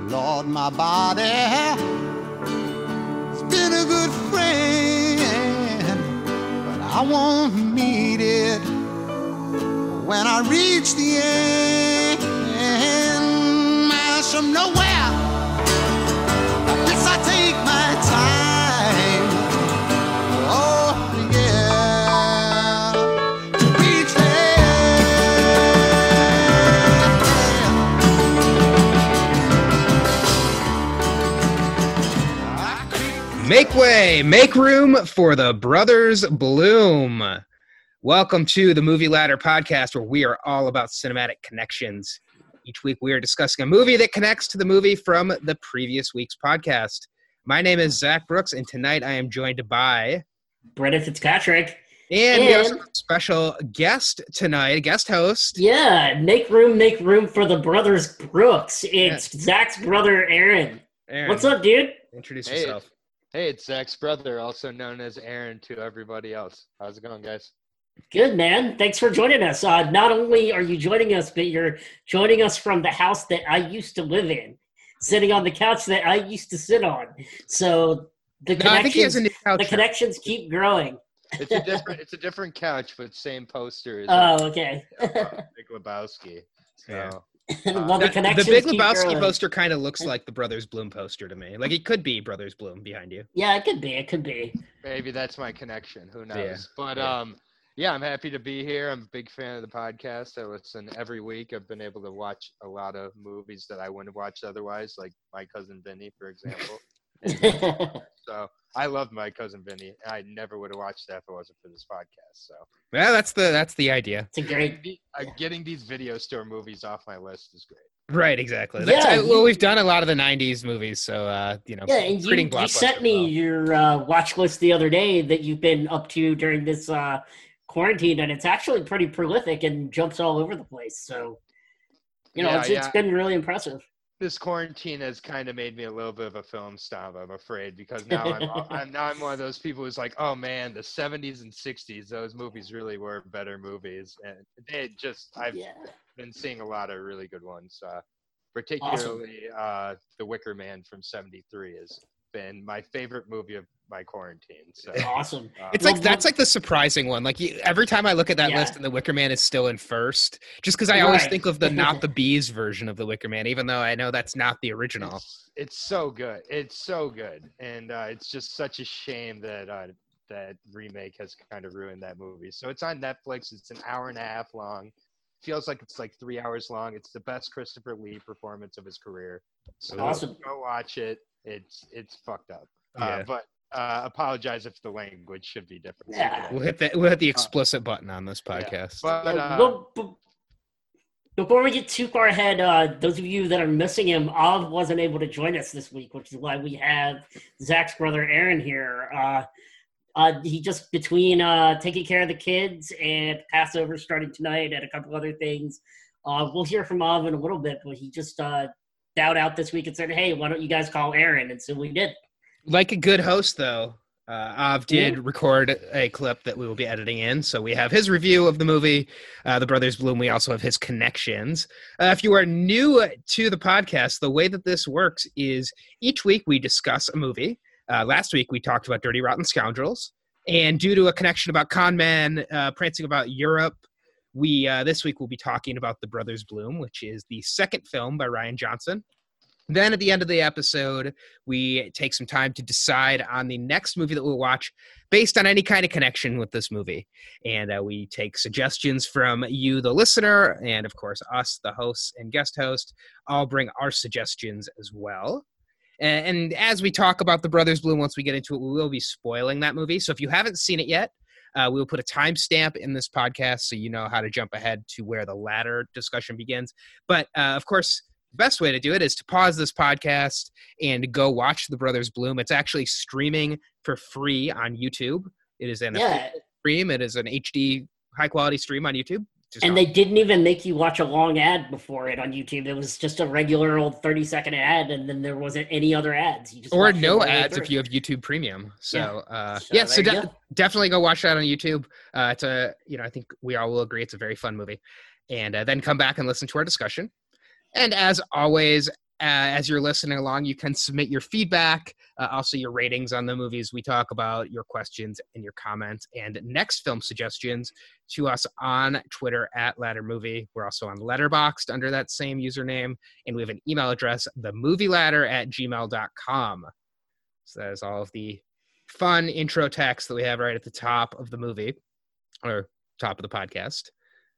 Lord, my body has been a good friend, but I won't need it when I reach the end. Miles from nowhere, unless I take my time. Oh, yeah, to reach there. Make way, make room for the Brothers Bloom. Welcome to the Movie Ladder podcast, where we are all about cinematic connections. Each week we are discussing a movie that connects to the movie from the previous week's podcast. My name is Zach Brooks, and tonight I am joined by Brendan Fitzpatrick. And we also have a special guest tonight, a guest host. Yeah, make room for the Brothers Brooks. It's Zach's brother, Aaron. What's up, dude? Introduce yourself. Hey, it's Zach's brother, also known as Aaron to everybody else. How's it going, guys? Good, man. Thanks for joining us. Not only are you joining us, but you're joining us from the house that I used to live in, sitting on the couch that I used to sit on. So the connections keep growing. It's a different couch, but same poster. Oh, okay. Big Lebowski. So. Yeah. Well, the Big Lebowski poster kind of looks like the Brothers Bloom poster to me. Like, it could be Brothers Bloom behind you. Yeah, it could be. Maybe that's my connection. Who knows? Yeah. But yeah, I'm happy to be here. I'm a big fan of the podcast. I listen every week. I've been able to watch a lot of movies that I wouldn't have watched otherwise, like My Cousin Vinny, for example. So I love My Cousin Vinny. I never would have watched that if it wasn't for this podcast. So yeah, that's the idea. It's a great. Getting these video store movies off my list is great. Right, exactly. Yeah, well, we've done a lot of the '90s movies, so Yeah, and you sent me your watch list the other day that you've been up to during this quarantine, and it's actually pretty prolific and jumps all over the place. So, it's been really impressive. This quarantine has kind of made me a little bit of a film snob, I'm afraid, because now I'm one of those people who's like, oh man, the 70s and 60s, those movies really were better movies, and I've been seeing a lot of really good ones. Particularly, The Wicker Man from '73 has been my favorite movie of my quarantine. So awesome. That's like the surprising one. Like every time I look at that list, and The Wicker Man is still in first, just because I always think of the Not the Bees version of The Wicker Man, even though I know that's not the original. It's so good. It's so good, and it's just such a shame that that remake has kind of ruined that movie. So it's on Netflix. It's an hour and a half long. Feels like it's like 3 hours long. It's the best Christopher Lee performance of his career. So awesome. Go watch it. It's fucked up. Yeah. But apologize if the language should be different. Yeah. We'll hit the explicit button on this podcast. Yeah. But before we get too far ahead, those of you that are missing him, Av wasn't able to join us this week, which is why we have Zach's brother Aaron here. He just, between taking care of the kids and Passover starting tonight and a couple other things, we'll hear from Av in a little bit, but he just bowed out this week and said, hey, why don't you guys call Aaron? And so we did. Like a good host, though, Av did record a clip that we will be editing in. So we have his review of the movie, The Brothers Bloom. We also have his connections. If you are new to the podcast, the way that this works is each week we discuss a movie. Last week we talked about Dirty Rotten Scoundrels. And due to a connection about con men, prancing about Europe, this week we'll be talking about The Brothers Bloom, which is the second film by Rian Johnson. Then at the end of the episode, we take some time to decide on the next movie that we'll watch based on any kind of connection with this movie. And we take suggestions from you, the listener, and of course us, the hosts and guest host, all bring our suggestions as well. And as we talk about The Brothers Bloom, once we get into it, we will be spoiling that movie. So if you haven't seen it yet, we'll put a timestamp in this podcast so you know how to jump ahead to where the latter discussion begins. But of course, the best way to do it is to pause this podcast and go watch The Brothers Bloom. It's actually streaming for free on YouTube. It is an stream. It is an HD high-quality stream on YouTube. And they didn't even make you watch a long ad before it on YouTube. It was just a regular old 30-second ad, and then there wasn't any other ads. You just or no ads if you have YouTube Premium. So, definitely go watch that on YouTube. It's I think we all will agree it's a very fun movie. And then come back and listen to our discussion. And as always, as you're listening along, you can submit your feedback, also your ratings on the movies we talk about, your questions and your comments, and next film suggestions to us on Twitter at Ladder Movie. We're also on Letterboxd under that same username, and we have an email address, themovieladder@gmail.com. So that is all of the fun intro text that we have right at the top of the movie, or top of the podcast.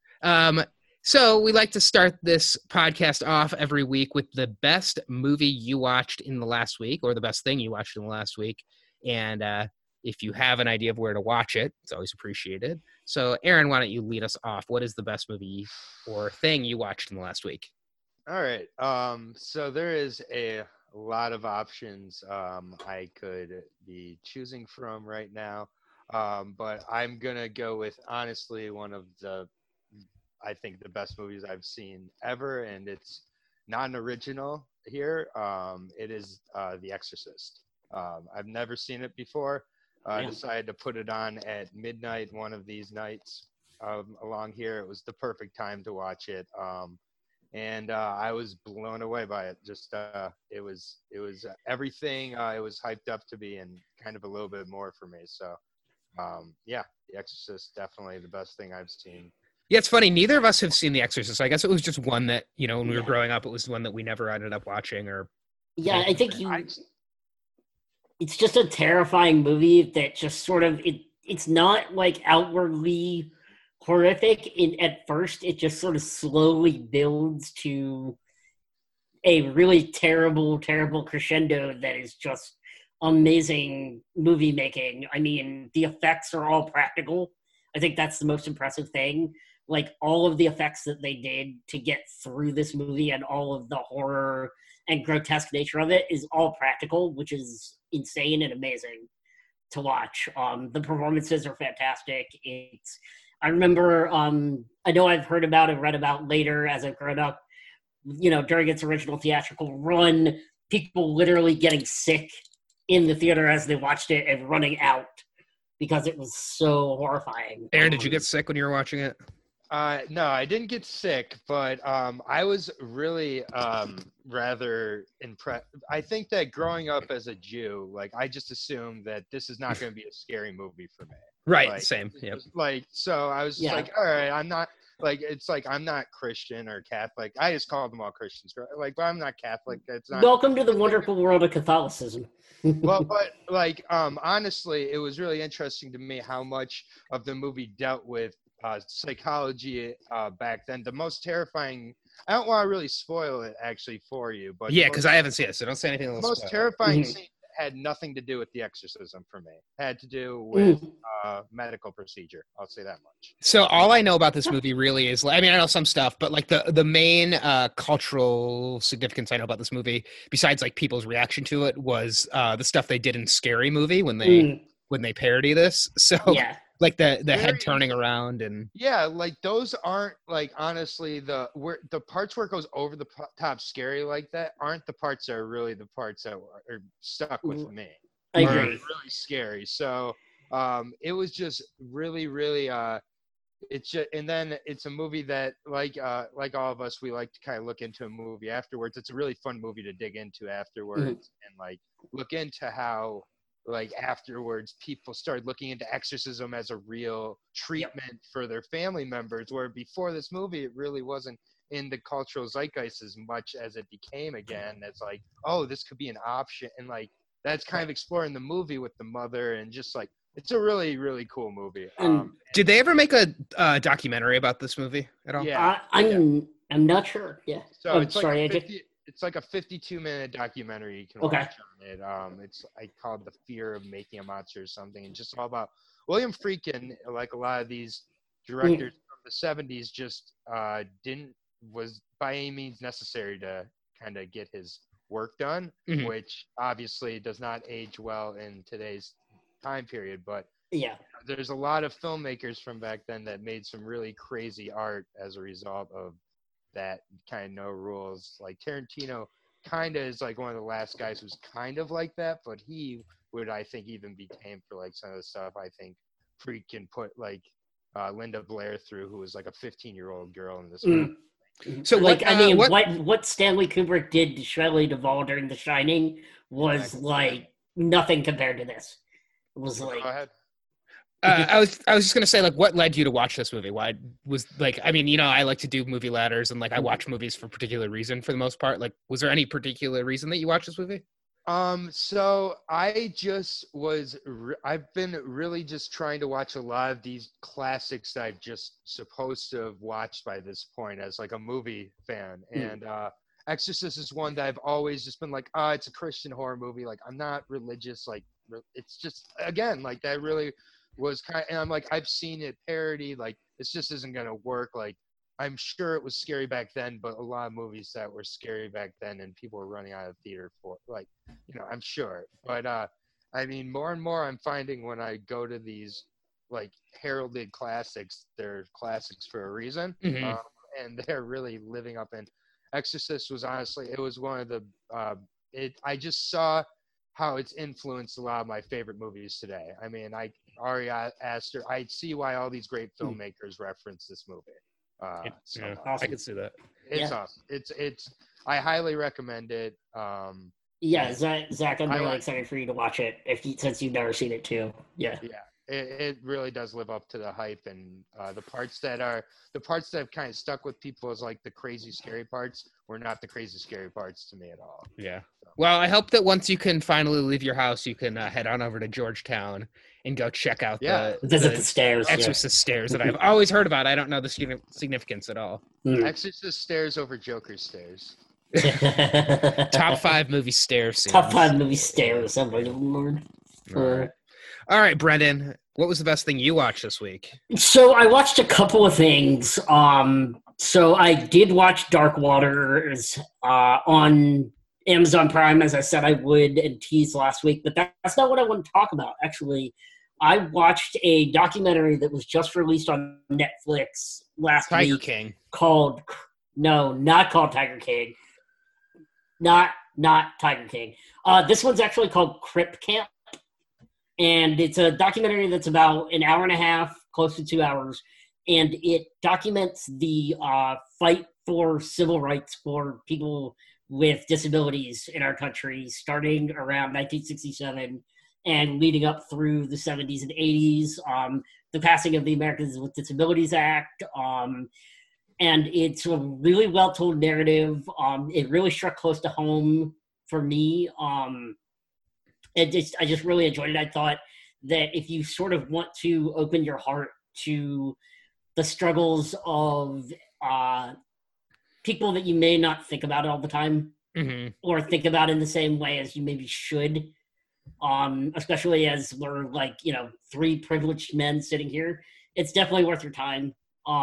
So we like to start this podcast off every week with the best movie you watched in the last week, or the best thing you watched in the last week. And if you have an idea of where to watch it, it's always appreciated. So Aaron, why don't you lead us off? What is the best movie or thing you watched in the last week? All right. So there is a lot of options I could be choosing from right now. But I'm going to go with, honestly, one of I think the best movies I've seen ever, and it's not an original here. It is The Exorcist. I've never seen it before. I decided to put it on at midnight one of these nights along here. It was the perfect time to watch it. And I was blown away by it. Just it was everything it was hyped up to be, and kind of a little bit more for me. So The Exorcist, definitely the best thing I've seen. Yeah, it's funny. Neither of us have seen The Exorcist. I guess it was just one that, when we were growing up, it was one that we never ended up watching. Or I think it's just a terrifying movie that just sort of it's not like outwardly horrific at first. It just sort of slowly builds to a really terrible crescendo that is just amazing movie making. I mean, the effects are all practical. I think that's the most impressive thing. Like, all of the effects that they did to get through this movie and all of the horror and grotesque nature of it is all practical, which is insane and amazing to watch. The performances are fantastic. I remember, I know I've heard about and read about later as I've grown up, during its original theatrical run, people literally getting sick in the theater as they watched it and running out because it was so horrifying. Aaron, did you get sick when you were watching it? No, I didn't get sick, but I was really rather impressed. I think that growing up as a Jew, like, I just assumed that this is not going to be a scary movie for me. Right, like, same. Yep. So I was just like, all right, I'm not, like, it's like, I'm not Christian or Catholic. I just call them all Christians. Like, but I'm not Catholic. It's not. Welcome to the wonderful world of Catholicism. Well, but like, honestly, it was really interesting to me how much of the movie dealt with psychology back then. The most terrifying, I don't want to really spoil it actually for you, but yeah, because I haven't seen it, so don't say anything. The most terrifying scene had nothing to do with the exorcism for me. It had to do with medical procedure. I'll say that much. So all I know about this movie really is, I mean, I know some stuff, but like the main cultural significance I know about this movie, besides like people's reaction to it, was the stuff they did in Scary Movie when they parody this. So like the head turning around and like those aren't, like, honestly, the parts where it goes over the top scary like that aren't the parts that are really the parts that are stuck with me. I agree. Really scary. So it was just really it's just, and then it's a movie that like all of us, we like to kind of look into a movie afterwards. It's a really fun movie to dig into afterwards and like look into how, like, afterwards people started looking into exorcism as a real treatment for their family members, where before this movie it really wasn't in the cultural zeitgeist as much as it became again. It's like, oh, this could be an option, and like that's kind of exploring the movie with the mother, and just like, it's a really cool movie. Did they ever make a documentary about this movie at all? I'm not sure. So it's sorry, it's like a 52-minute documentary you can watch on it. It's called The Fear of Making a Monster or something, and just all about William Friedkin. Like a lot of these directors from the 70s, just was by any means necessary to kind of get his work done, which obviously does not age well in today's time period. But there's a lot of filmmakers from back then that made some really crazy art as a result of that kind of no rules. Like Tarantino kind of is like one of the last guys who's kind of like that, but he would, I think, even be tamed for like some of the stuff I think Friedkin put like Linda Blair through, who was like a 15-year-old girl in this movie. So like, what, I mean, what- what Stanley Kubrick did to Shelley Duvall during The Shining was like nothing compared to this. It was Go like, ahead. I was just gonna say, like, what led you to watch this movie? Why was like, I mean, I like to do movie ladders and like I watch movies for a particular reason for the most part. Like, was there any particular reason that you watched this movie? So I just I've been really just trying to watch a lot of these classics that I've just supposed to have watched by this point as like a movie fan. And Exorcist is one that I've always just been like, it's a Christian horror movie. Like, I'm not religious. Like, it's just, again, like that really was and I'm like, I've seen it parodied. Like, this just isn't going to work. Like, I'm sure it was scary back then, but a lot of movies that were scary back then and people were running out of theater for, like, I'm sure. But I mean, more and more I'm finding when I go to these like heralded classics, they're classics for a reason. Mhm. And they're really living up. And Exorcist was honestly, it was one of the, I just saw how it's influenced a lot of my favorite movies today. I mean, Ari Aster, I see why all these great filmmakers reference this movie. So Yeah, Awesome. I could see that. it's awesome. It's I highly recommend it. yeah, Zach, I'm I really like- excited for you to watch it since you've never seen it too. Yeah. It really does live up to the hype, and the parts that have kind of stuck with people is like the crazy scary parts were not the crazy scary parts to me at all. Yeah. Well, I hope that once you can finally leave your house, you can head on over to Georgetown and go check out Visit the stairs. Exorcist stairs that I've always heard about. I don't know the significance at all. Yeah. Exorcist stairs over Joker stairs. Top 5 movie stairs. scenes. Top 5 movie stairs. Oh my lord. All right, Brendan. What was the best thing you watched this week? So I watched a couple of things. So I did watch Dark Waters on Amazon Prime, as I said I would, and teased last week. But that's not what I want to talk about. Actually, I watched a documentary that was just released on Netflix last Tiger week King. called not called Tiger King. Not Tiger King. This one's actually called Crypt Camp. And it's a documentary that's about an hour and a half, close to 2 hours. And it documents the fight for civil rights for people with disabilities in our country, starting around 1967 and leading up through the 70s and 80s. The passing of the Americans with Disabilities Act. And it's a really well-told narrative. It really struck close to home for me. I just really enjoyed it. I thought that if you sort of want to open your heart to the struggles of people that you may not think about all the time, or think about in the same way as you maybe should, especially as we're like, 3 privileged men sitting here, it's definitely worth your time.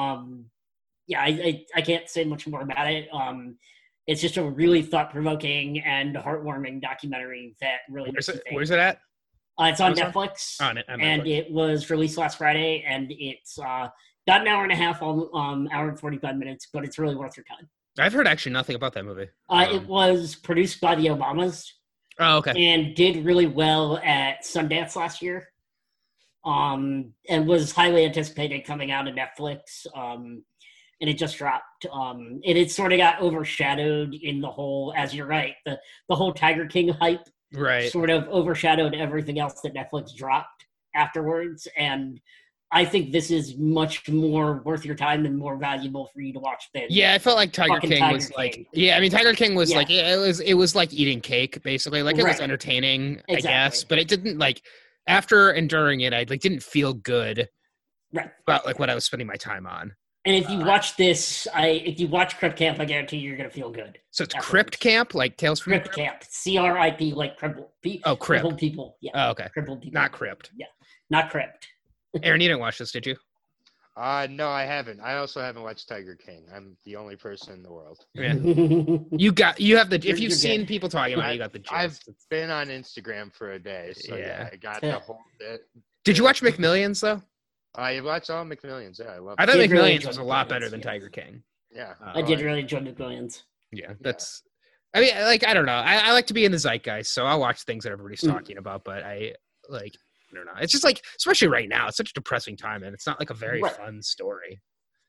I can't say much more about it. It's just a really thought-provoking and heartwarming documentary that really makes you think. Where's it at? It's on Amazon? Netflix, On and Netflix. it was released last Friday, and it's got an hour and a half, hour and 45 minutes, but it's really worth your time. I've heard actually nothing about that movie. It was produced by the Obamas Oh, okay. and did really well at Sundance last year, and was highly anticipated coming out of Netflix. And it just dropped. And it sort of got overshadowed in the whole, as you're right, the whole Tiger King hype Right. sort of overshadowed everything else that Netflix dropped afterwards. And I think this is much more worth your time and more valuable for you to watch than Yeah, I felt like Tiger Fucking King Tiger was like, King. yeah, I mean, Tiger King was Yeah. like, it was like eating cake, basically. Like, it was Right. entertaining, I Exactly. guess, but it didn't, like, after and during it, I like didn't feel good Right. about like what I was spending my time on. And if you watch this, if you watch Crypt Camp, I guarantee you're going to feel good. So it's Afterwards. Crypt Camp, like Tales from the Crypt Camp. CRIP, like crippled, Oh, Crypt. crippled people. Yeah. Oh, okay. Crippled people. Not Crypt. Not Crypt. Aaron, you didn't watch this, did you? No, I haven't. I also haven't watched Tiger King. I'm the only person in the world. Yeah. You have the, if You're you've seen good. people talking about it, you got the gist. I've been on Instagram for a day, so Yeah. I got the whole bit. Did you watch McMillions, though? I watched all McMillions. Yeah, I love I it. thought did really McMillions enjoy was a lot McMillions, better than yeah. Tiger King. Yeah. I did really enjoy McMillions. Yeah, that's. I mean, like, I don't know. I like to be in the zeitgeist, so I'll watch things that everybody's talking about. But I don't know. It's just like, especially right now, it's such a depressing time, and it's not like a very Right. fun story.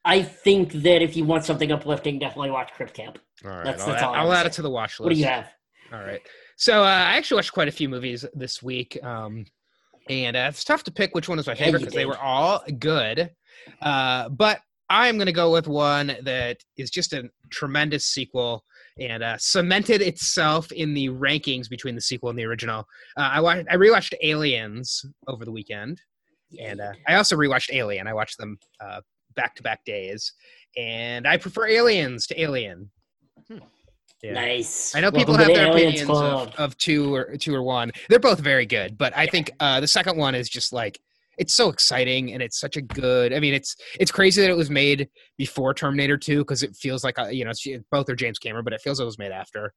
I think that if you want something uplifting, definitely watch Crypt Camp. All right, That's I'll, all I I'll would add it say. to the watch list. What do you have? All right. So I actually watched quite a few movies this week, and it's tough to pick which one was my favorite you because they did. were all good. But I'm going to go with one that is just a tremendous sequel and cemented itself in the rankings between the sequel and the original. I rewatched Aliens over the weekend, and I also rewatched Alien. I watched them back-to-back days, and I prefer Aliens to Alien. Yeah. Nice. I know Welcome people to have the their Aliens opinions Club. of two or one. They're both very good, but I think the second one is just like it's so exciting and it's such a good. I mean, it's crazy that it was made before Terminator 2 because it feels like both are James Cameron, but it feels it was made after.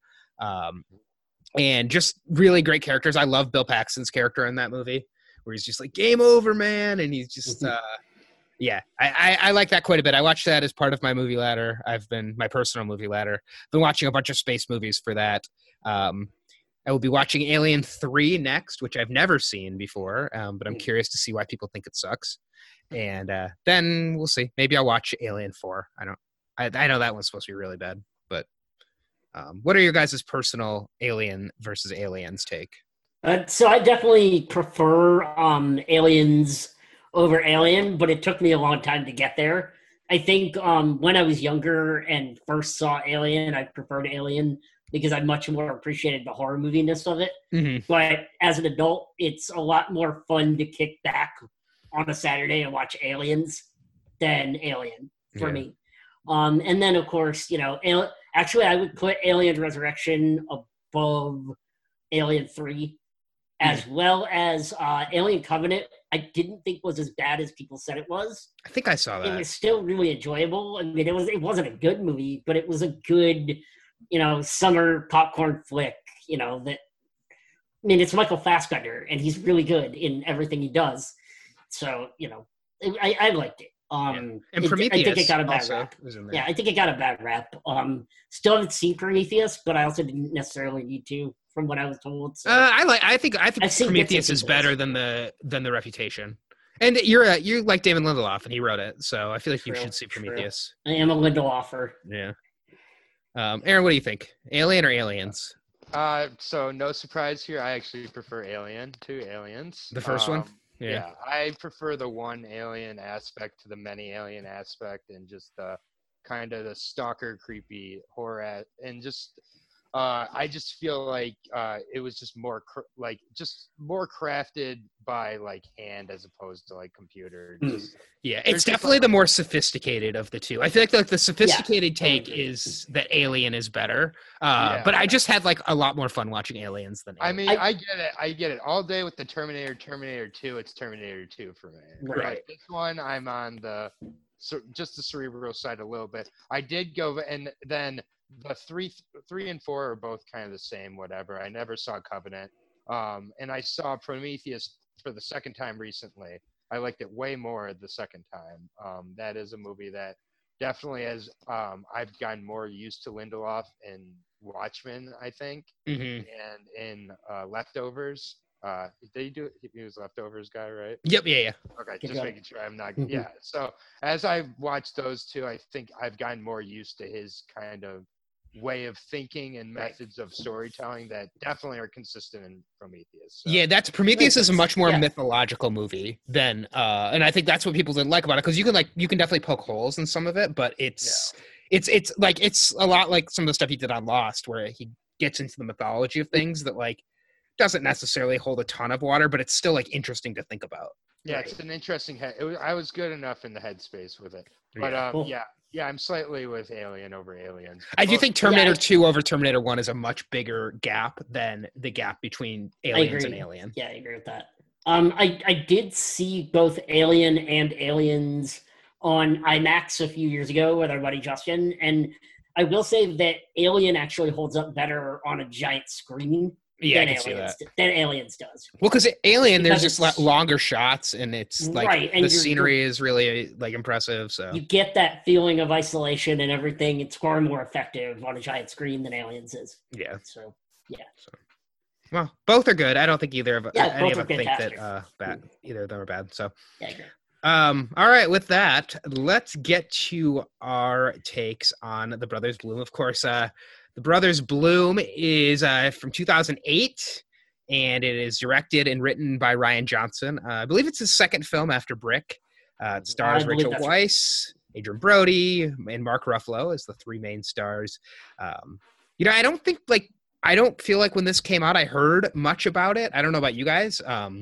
And just really great characters. I love Bill Paxton's character in that movie where he's just like game over, man, and he's just. Yeah, I like that quite a bit. I watched that as part of my movie ladder. My personal movie ladder. Been watching a bunch of space movies for that. I will be watching Alien 3 next, which I've never seen before, but I'm curious to see why people think it sucks. And then we'll see. Maybe I'll watch Alien 4. I know that one's supposed to be really bad, but what are your guys' personal Alien versus Aliens take? So I definitely prefer Aliens over Alien, but it took me a long time to get there. I think when I was younger and first saw Alien, I preferred Alien because I much more appreciated the horror moviness of it. Mm-hmm. But as an adult, it's a lot more fun to kick back on a Saturday and watch Aliens than Alien for me. And then, of course, actually, I would put Alien Resurrection above Alien 3, as well as Alien Covenant. I didn't think was as bad as people said it was. I think I saw that. It was still really enjoyable. I mean, it wasn't a good movie, but it was a good, summer popcorn flick. It's Michael Fassbender, and he's really good in everything he does. So, I liked it. And Prometheus I think it got a bad also rap. was in there. Yeah, I think it got a bad rap. Still haven't seen Prometheus, but I also didn't necessarily need to, from what I was told. So. I think I've seen Prometheus bits is and better than the Reputation. And you like David Lindelof, and he wrote it, so I feel like you should see Prometheus. I am a Lindeloffer. Yeah. Aaron, what do you think? Alien or Aliens? So no surprise here. I actually prefer Alien to Aliens. The first one? Yeah, I prefer the one alien aspect to the many alien aspect, and just the kind of the stalker, creepy horror, and just I just feel like it was just more more crafted by like hand as opposed to like computer. It's definitely the more sophisticated of the two. I feel like the sophisticated take is that Alien is better, but I just had like a lot more fun watching Aliens than Alien. I mean, I get it. All day with the Terminator 2, it's Terminator 2 for me. Right. But this one, I'm on just the cerebral side a little bit. I did go, and then the three and 4 are both kind of the same, whatever. I never saw Covenant. And I saw Prometheus for the second time recently. I liked it way more the second time. That is a movie that definitely has, I've gotten more used to Lindelof in Watchmen, I think, and in Leftovers. Did he was Leftovers guy, right? Yep, yeah. Okay, just making sure I'm not, yeah. So as I've watched those two, I think I've gotten more used to his kind of way of thinking and methods of storytelling that definitely are consistent in Prometheus. So. Yeah, Prometheus is a much more mythological movie than, and I think that's what people didn't like about it, because you can definitely poke holes in some of it, but it's a lot like some of the stuff he did on Lost, where he gets into the mythology of things that like doesn't necessarily hold a ton of water, but it's still like interesting to think about. Yeah, it's an interesting I was good enough in the headspace with it, but I'm slightly with Alien over Aliens. I do think Terminator 2 over Terminator 1 is a much bigger gap than the gap between Aliens and Alien. Yeah, I agree with that. I did see both Alien and Aliens on IMAX a few years ago with our buddy Justin, and I will say that Alien actually holds up better on a giant screen. Yeah, than Aliens does. Well, because there's just longer shots, and it's like right, and the scenery is really like impressive. So you get that feeling of isolation and everything. It's far more effective on a giant screen than Aliens is. Yeah. So yeah. Well, both are good. I don't think any of them think fantastic. that either of them are bad. So yeah, I agree. All right, with that, let's get to our takes on The Brothers Bloom. Of course, The Brothers Bloom is from 2008, and it is directed and written by Ryan Johnson. I believe it's his second film after Brick. It stars I believe Rachel that's right. Weisz, Adrian Brody, and Mark Ruffalo as the three main stars. I don't feel like when this came out, I heard much about it. I don't know about you guys.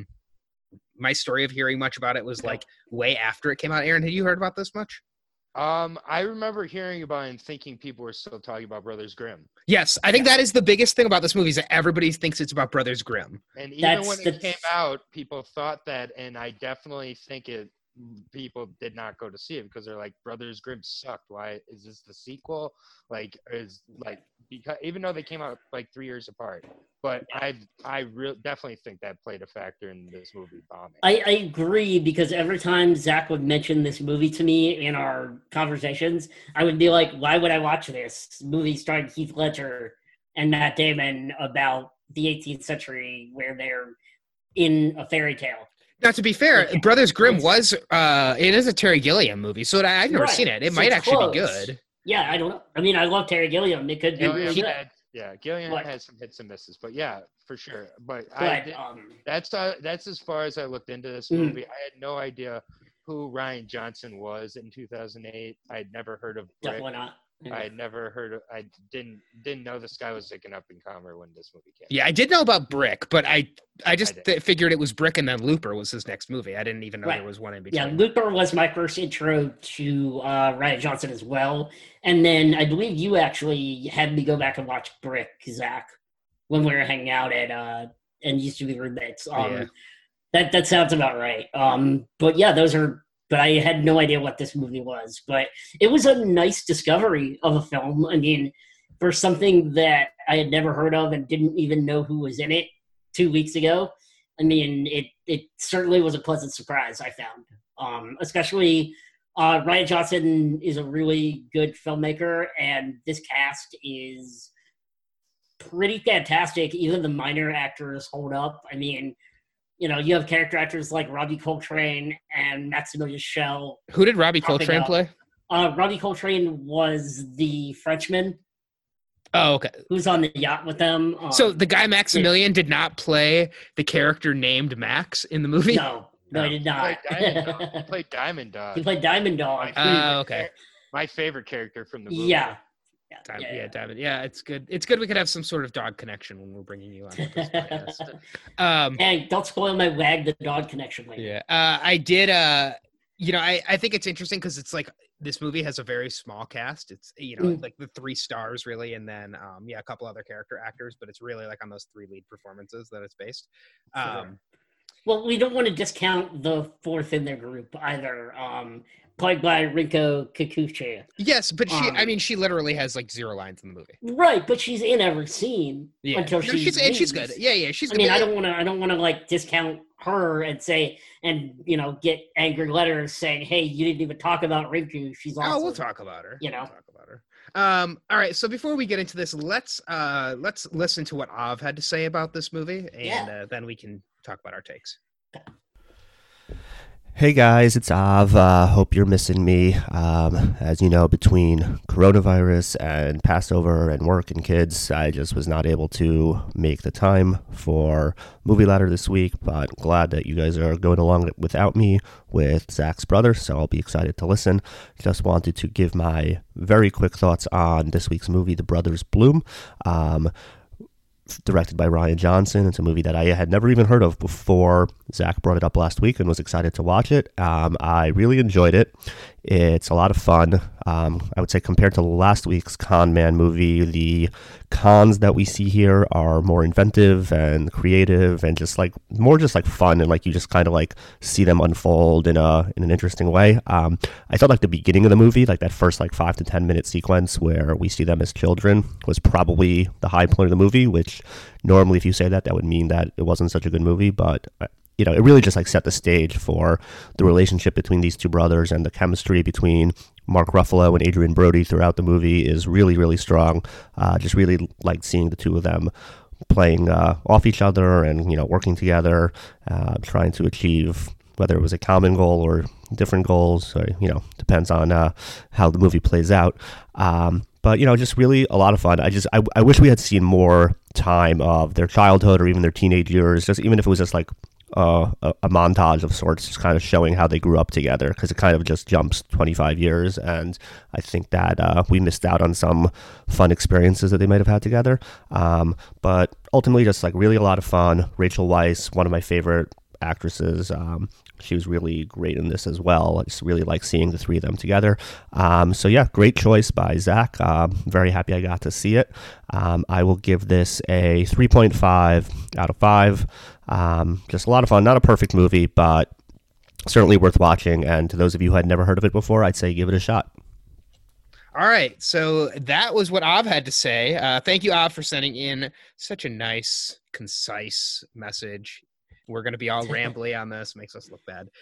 My story of hearing much about it was like way after it came out. Aaron, had you heard about this much? I remember hearing about it and thinking people were still talking about Brothers Grimm. Yes, I think that is the biggest thing about this movie is that everybody thinks it's about Brothers Grimm. And even when it came out, people thought that, and I definitely think people did not go to see it because they're like, Brothers Grimm sucked. Why is this the sequel? Because even though they came out like 3 years apart, but I definitely think that played a factor in this movie bombing. I agree, because every time Zach would mention this movie to me in our conversations, I would be like, why would I watch this movie starring Heath Ledger and Matt Damon about the 18th century where they're in a fairy tale? Now, to be fair, Brothers Grimm was it is a Terry Gilliam movie, so I've never seen it. It might actually be good. Yeah, I don't know. I mean, I love Terry Gilliam. It could be really good. Gilliam had some hits and misses, but yeah, for sure. But that's as far as I looked into this movie. I had no idea who Ryan Johnson was in 2008. I had never heard of Brick. Definitely not. Yeah. I had never heard of. I didn't know this guy was like an up and comer when this movie came. Yeah, I did know about Brick, but I just figured it was Brick, and then Looper was his next movie. I didn't even know there was one in between. Yeah, Looper was my first intro to Ryan Johnson as well, and then I believe you actually had me go back and watch Brick, Zach, when we were hanging out at and used to be roommates. That sounds about right. But yeah, those are. But I had no idea what this movie was. But it was a nice discovery of a film. I mean, for something that I had never heard of and didn't even know who was in it 2 weeks ago, I mean, it certainly was a pleasant surprise, I found. Especially Ryan Johnson is a really good filmmaker, and this cast is pretty fantastic. Even the minor actors hold up. I mean, you have character actors like Robbie Coltrane and Maximilian Schell. Who did Robbie Coltrane play? Robbie Coltrane was the Frenchman. Oh, okay. Who's on the yacht with them. So the guy Maximilian did not play the character named Max in the movie? No, he did not. He played Diamond Dog. He played Diamond Dog. Okay. My favorite character from the movie. Yeah. Diamond. Yeah, it's good. It's good we could have some sort of dog connection when we're bringing you on this podcast. Hey, don't spoil my Wag the Dog connection later. Yeah, I did. I think it's interesting because it's like this movie has a very small cast. It's like the three stars really, and then a couple other character actors, but it's really like on those three lead performances that it's based. Well, we don't want to discount the fourth in their group either. Played by Rinko Kikuchi. Yes, but she literally has like 0 lines in the movie. Right, but she's in every scene until she's good. Yeah, she's good. I mean, I don't want to like discount her and say get angry letters saying, "Hey, you didn't even talk about Rinku. She's awesome." Oh, we'll talk about her. We'll talk about her. All right. So before we get into this, let's listen to what Av had to say about this movie, and then we can talk about our takes. Hey guys, it's Av. Hope you're missing me. As you know, between coronavirus and Passover and work and kids, I just was not able to make the time for Movie Ladder this week, but glad that you guys are going along without me with Zach's brother, so I'll be excited to listen. Just wanted to give my very quick thoughts on this week's movie, The Brothers Bloom. Directed by Ryan Johnson. It's a movie that I had never even heard of before Zach brought it up last week and was excited to watch it. I really enjoyed it. It's a lot of fun. I would say compared to last week's Con Man movie, the cons that we see here are more inventive and creative and just like fun, and like you just kind of like see them unfold in an interesting way. I thought like the beginning of the movie, like that first like 5 to 10 minute sequence where we see them as children, was probably the high point of the movie, which normally if you say that would mean that it wasn't such a good movie, but it really just like set the stage for the relationship between these two brothers, and the chemistry between Mark Ruffalo and Adrian Brody throughout the movie is really, really strong. Just really liked seeing the two of them playing off each other and, working together, trying to achieve whether it was a common goal or different goals, or, depends on how the movie plays out. But, just really a lot of fun. I wish we had seen more time of their childhood or even their teenage years, just even if it was just like a montage of sorts, just kind of showing how they grew up together, because it kind of just jumps 25 years. And I think that we missed out on some fun experiences that they might have had together. But ultimately, just like really a lot of fun. Rachel Weisz, one of my favorite actresses. She was really great in this as well. I just really like seeing the three of them together. So yeah, great choice by Zach. Very happy I got to see it. I will give this a 3.5 out of 5. Just a lot of fun. Not a perfect movie, but certainly worth watching. And to those of you who had never heard of it before, I'd say give it a shot. All right, so that was what Av had to say. Thank you, Av, for sending in such a nice, concise message. We're going to be all rambly on this. Makes us look bad.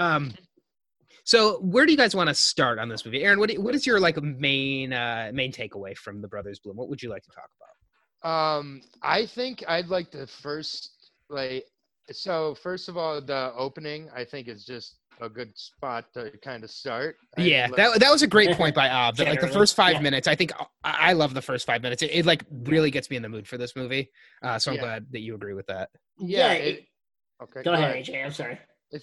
So where do you guys want to start on this movie? Aaron, what is your main takeaway from The Brothers Bloom? What would you like to talk about? I think I'd like to first first of all, the opening I think is just a good spot to kind of start. Yeah, that was a great point by Ab. That the first 5 minutes, I think I love the first 5 minutes. It really gets me in the mood for this movie. So I'm glad that you agree with that. Okay. Go ahead, AJ. I'm sorry.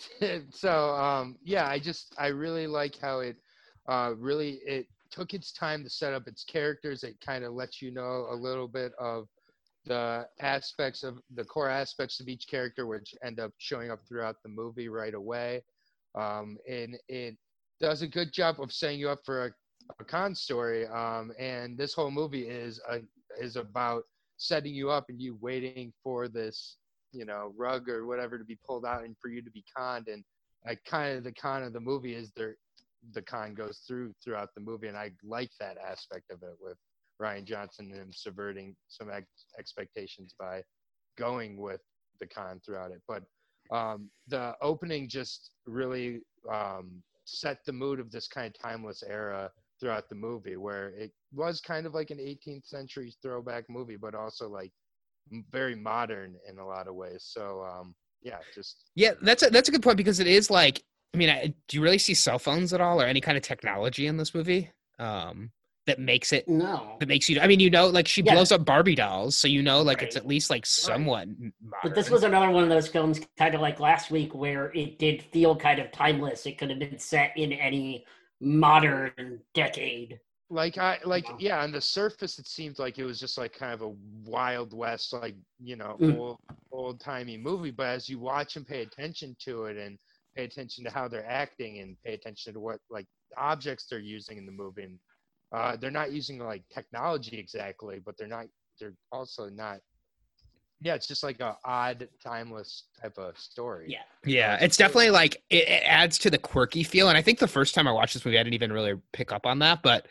I really like how it it took its time to set up its characters. It kind of lets you know a little bit of the core aspects of each character, which end up showing up throughout the movie right away. And it does a good job of setting you up for a con story. And this whole movie is about setting you up and you waiting for this, rug or whatever to be pulled out and for you to be conned. And kind of the con of the movie is the con goes throughout the movie. And I like that aspect of it with Rian Johnson and him subverting some expectations by going with the con throughout it. But the opening just really set the mood of this kind of timeless era throughout the movie, where it was kind of like an 18th century throwback movie, but also very modern in a lot of ways. So that's a good point, because it is do you really see cell phones at all or any kind of technology in this movie that makes it that makes you she blows up Barbie dolls, so it's at least somewhat modern. But this was another one of those films, kind of like last week, where it did feel kind of timeless. It could have been set in any modern decade. On the surface it seemed like it was just kind of a Wild West, old timey movie, but as you watch and pay attention to it and pay attention to how they're acting and pay attention to what objects they're using in the movie, and they're not using technology exactly, but they're also not. Yeah, it's just a odd, timeless type of story. Yeah, it's definitely it adds to the quirky feel. And I think the first time I watched this movie, I didn't even really pick up on that. But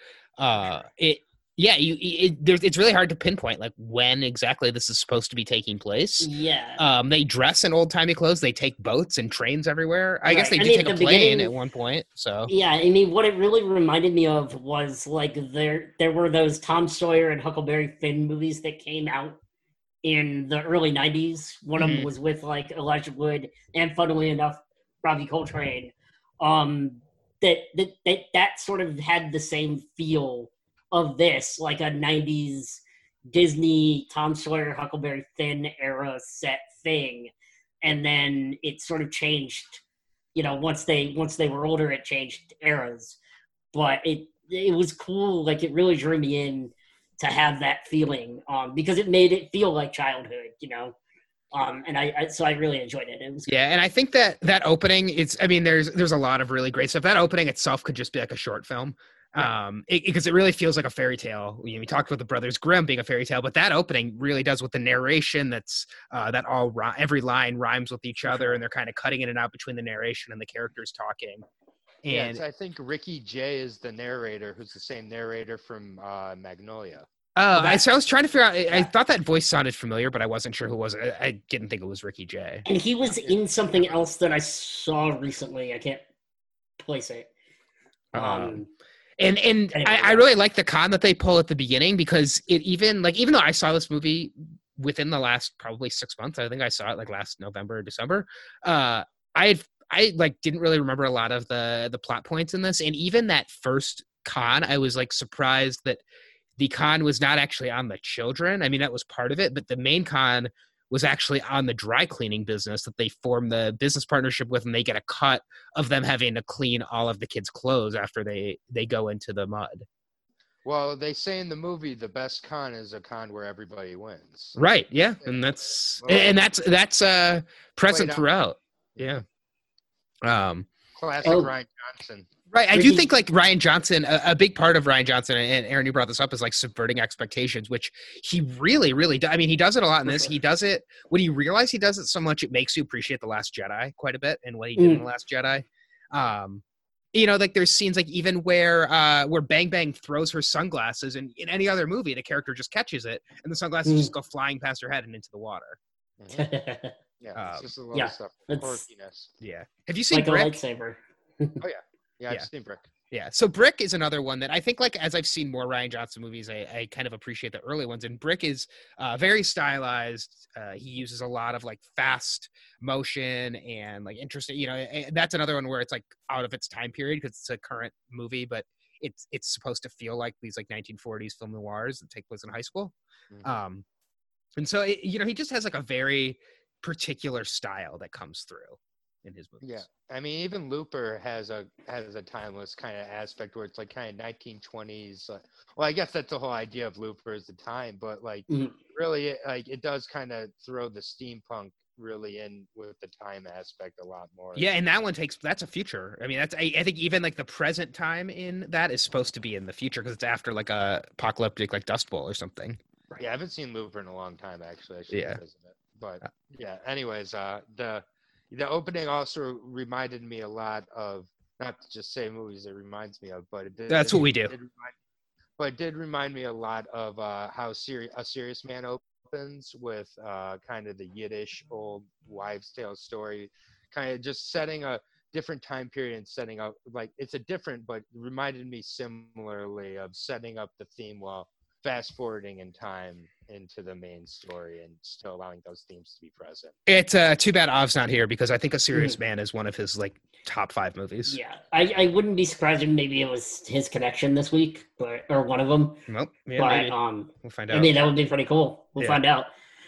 it's really hard to pinpoint when exactly this is supposed to be taking place. Yeah. They dress in old timey clothes. They take boats and trains everywhere. I guess they do take a plane at one point. So yeah, what it really reminded me of was there were those Tom Sawyer and Huckleberry Finn movies that came out in the early 90s. One of them was with Elijah Wood and, funnily enough, Robbie Coltrane. That sort of had the same feel of this, a 90s Disney Tom Sawyer, Huckleberry Finn era set thing. And then it sort of changed, once they were older, it changed eras. But it was cool. It really drew me in to have that feeling, because it made it feel like childhood, and I really enjoyed it. It was cool. And I think that opening, there's a lot of really great stuff. That opening itself could just be a short film, because it really feels like a fairy tale. We talked about the Brothers Grimm being a fairy tale, but that opening really does with the narration. That's every line rhymes with each other, and they're kind of cutting in and out between the narration and the characters talking. And I think Ricky Jay is the narrator, who's the same narrator from Magnolia. I was trying to figure out. I thought that voice sounded familiar, but I wasn't sure who it was. I didn't think it was Ricky Jay. And he was in something else that I saw recently. I can't place it. Anyway, I really like the con that they pull at the beginning, because it even though I saw this movie within the last probably 6 months, I think I saw it last November or December. I I like didn't really remember a lot of the plot points in this, and even that first con, I was like surprised that the con was not actually on the children. I mean, that was part of it, but the main con was actually on the dry cleaning business that they form the business partnership with, and they get a cut of them having to clean all of the kids' clothes after they go into the mud. Well, they say in the movie the best con is a con where everybody wins. Right. Yeah. And that's present throughout. Yeah. Classic Rian Johnson. Right. I do think like Rian Johnson, a big part of Rian Johnson, and Aaron, you brought this up, is like subverting expectations, which he really, really does. I mean, he does it a lot in this. He does it when you realize he does it so much, it makes you appreciate The Last Jedi quite a bit and what he did in The Last Jedi. You know, like there's scenes like even where Bang Bang throws her sunglasses, and in any other movie, the character just catches it and the sunglasses just go flying past her head and into the water. Mm-hmm. Yeah, it's just a lot of stuff. Quirkiness. Yeah. Have you seen like Brick? a lightsaber? Oh yeah. Yeah, I've seen Brick. Yeah, so Brick is another one that I think, like, as I've seen more Rian Johnson movies, I kind of appreciate the early ones. And Brick is very stylized. He uses a lot of, like, fast motion and, like, interesting, you know, that's another one where it's, like, out of its time period because it's a current movie, but it's supposed to feel like these, like, 1940s film noirs that take place in high school. Mm-hmm. And so, you know, he just has, like, a very particular style that comes through in his movies. Yeah, I mean, even Looper has a timeless kind of aspect where it's like kind of 1920s. Well, I guess that's the whole idea of Looper is the time, but like really, like it does kind of throw the steampunk really in with the time aspect a lot more. Yeah, and that one that's a future. I mean, that's I think even like the present time in that is supposed to be in the future because it's after like a apocalyptic like Dust Bowl or something. Yeah, I haven't seen Looper in a long time actually. I should visit it. But yeah, anyways, the opening also reminded me a lot of, not to just say movies it reminds me of, but that's what we do. It did remind me a lot of how A Serious Man opens with kind of the Yiddish old wives' tale story, kind of just setting a different time period and setting up, like, it's a different, but reminded me similarly of setting up the theme while fast forwarding in time into the main story and still allowing those themes to be present. It's too bad Av's not here because I think A Serious Man is one of his like top 5 movies. Yeah, I wouldn't be surprised if maybe it was his connection this week, or one of them. Nope. Yeah, but maybe. We'll find out. I mean, that would be pretty cool. We'll find out.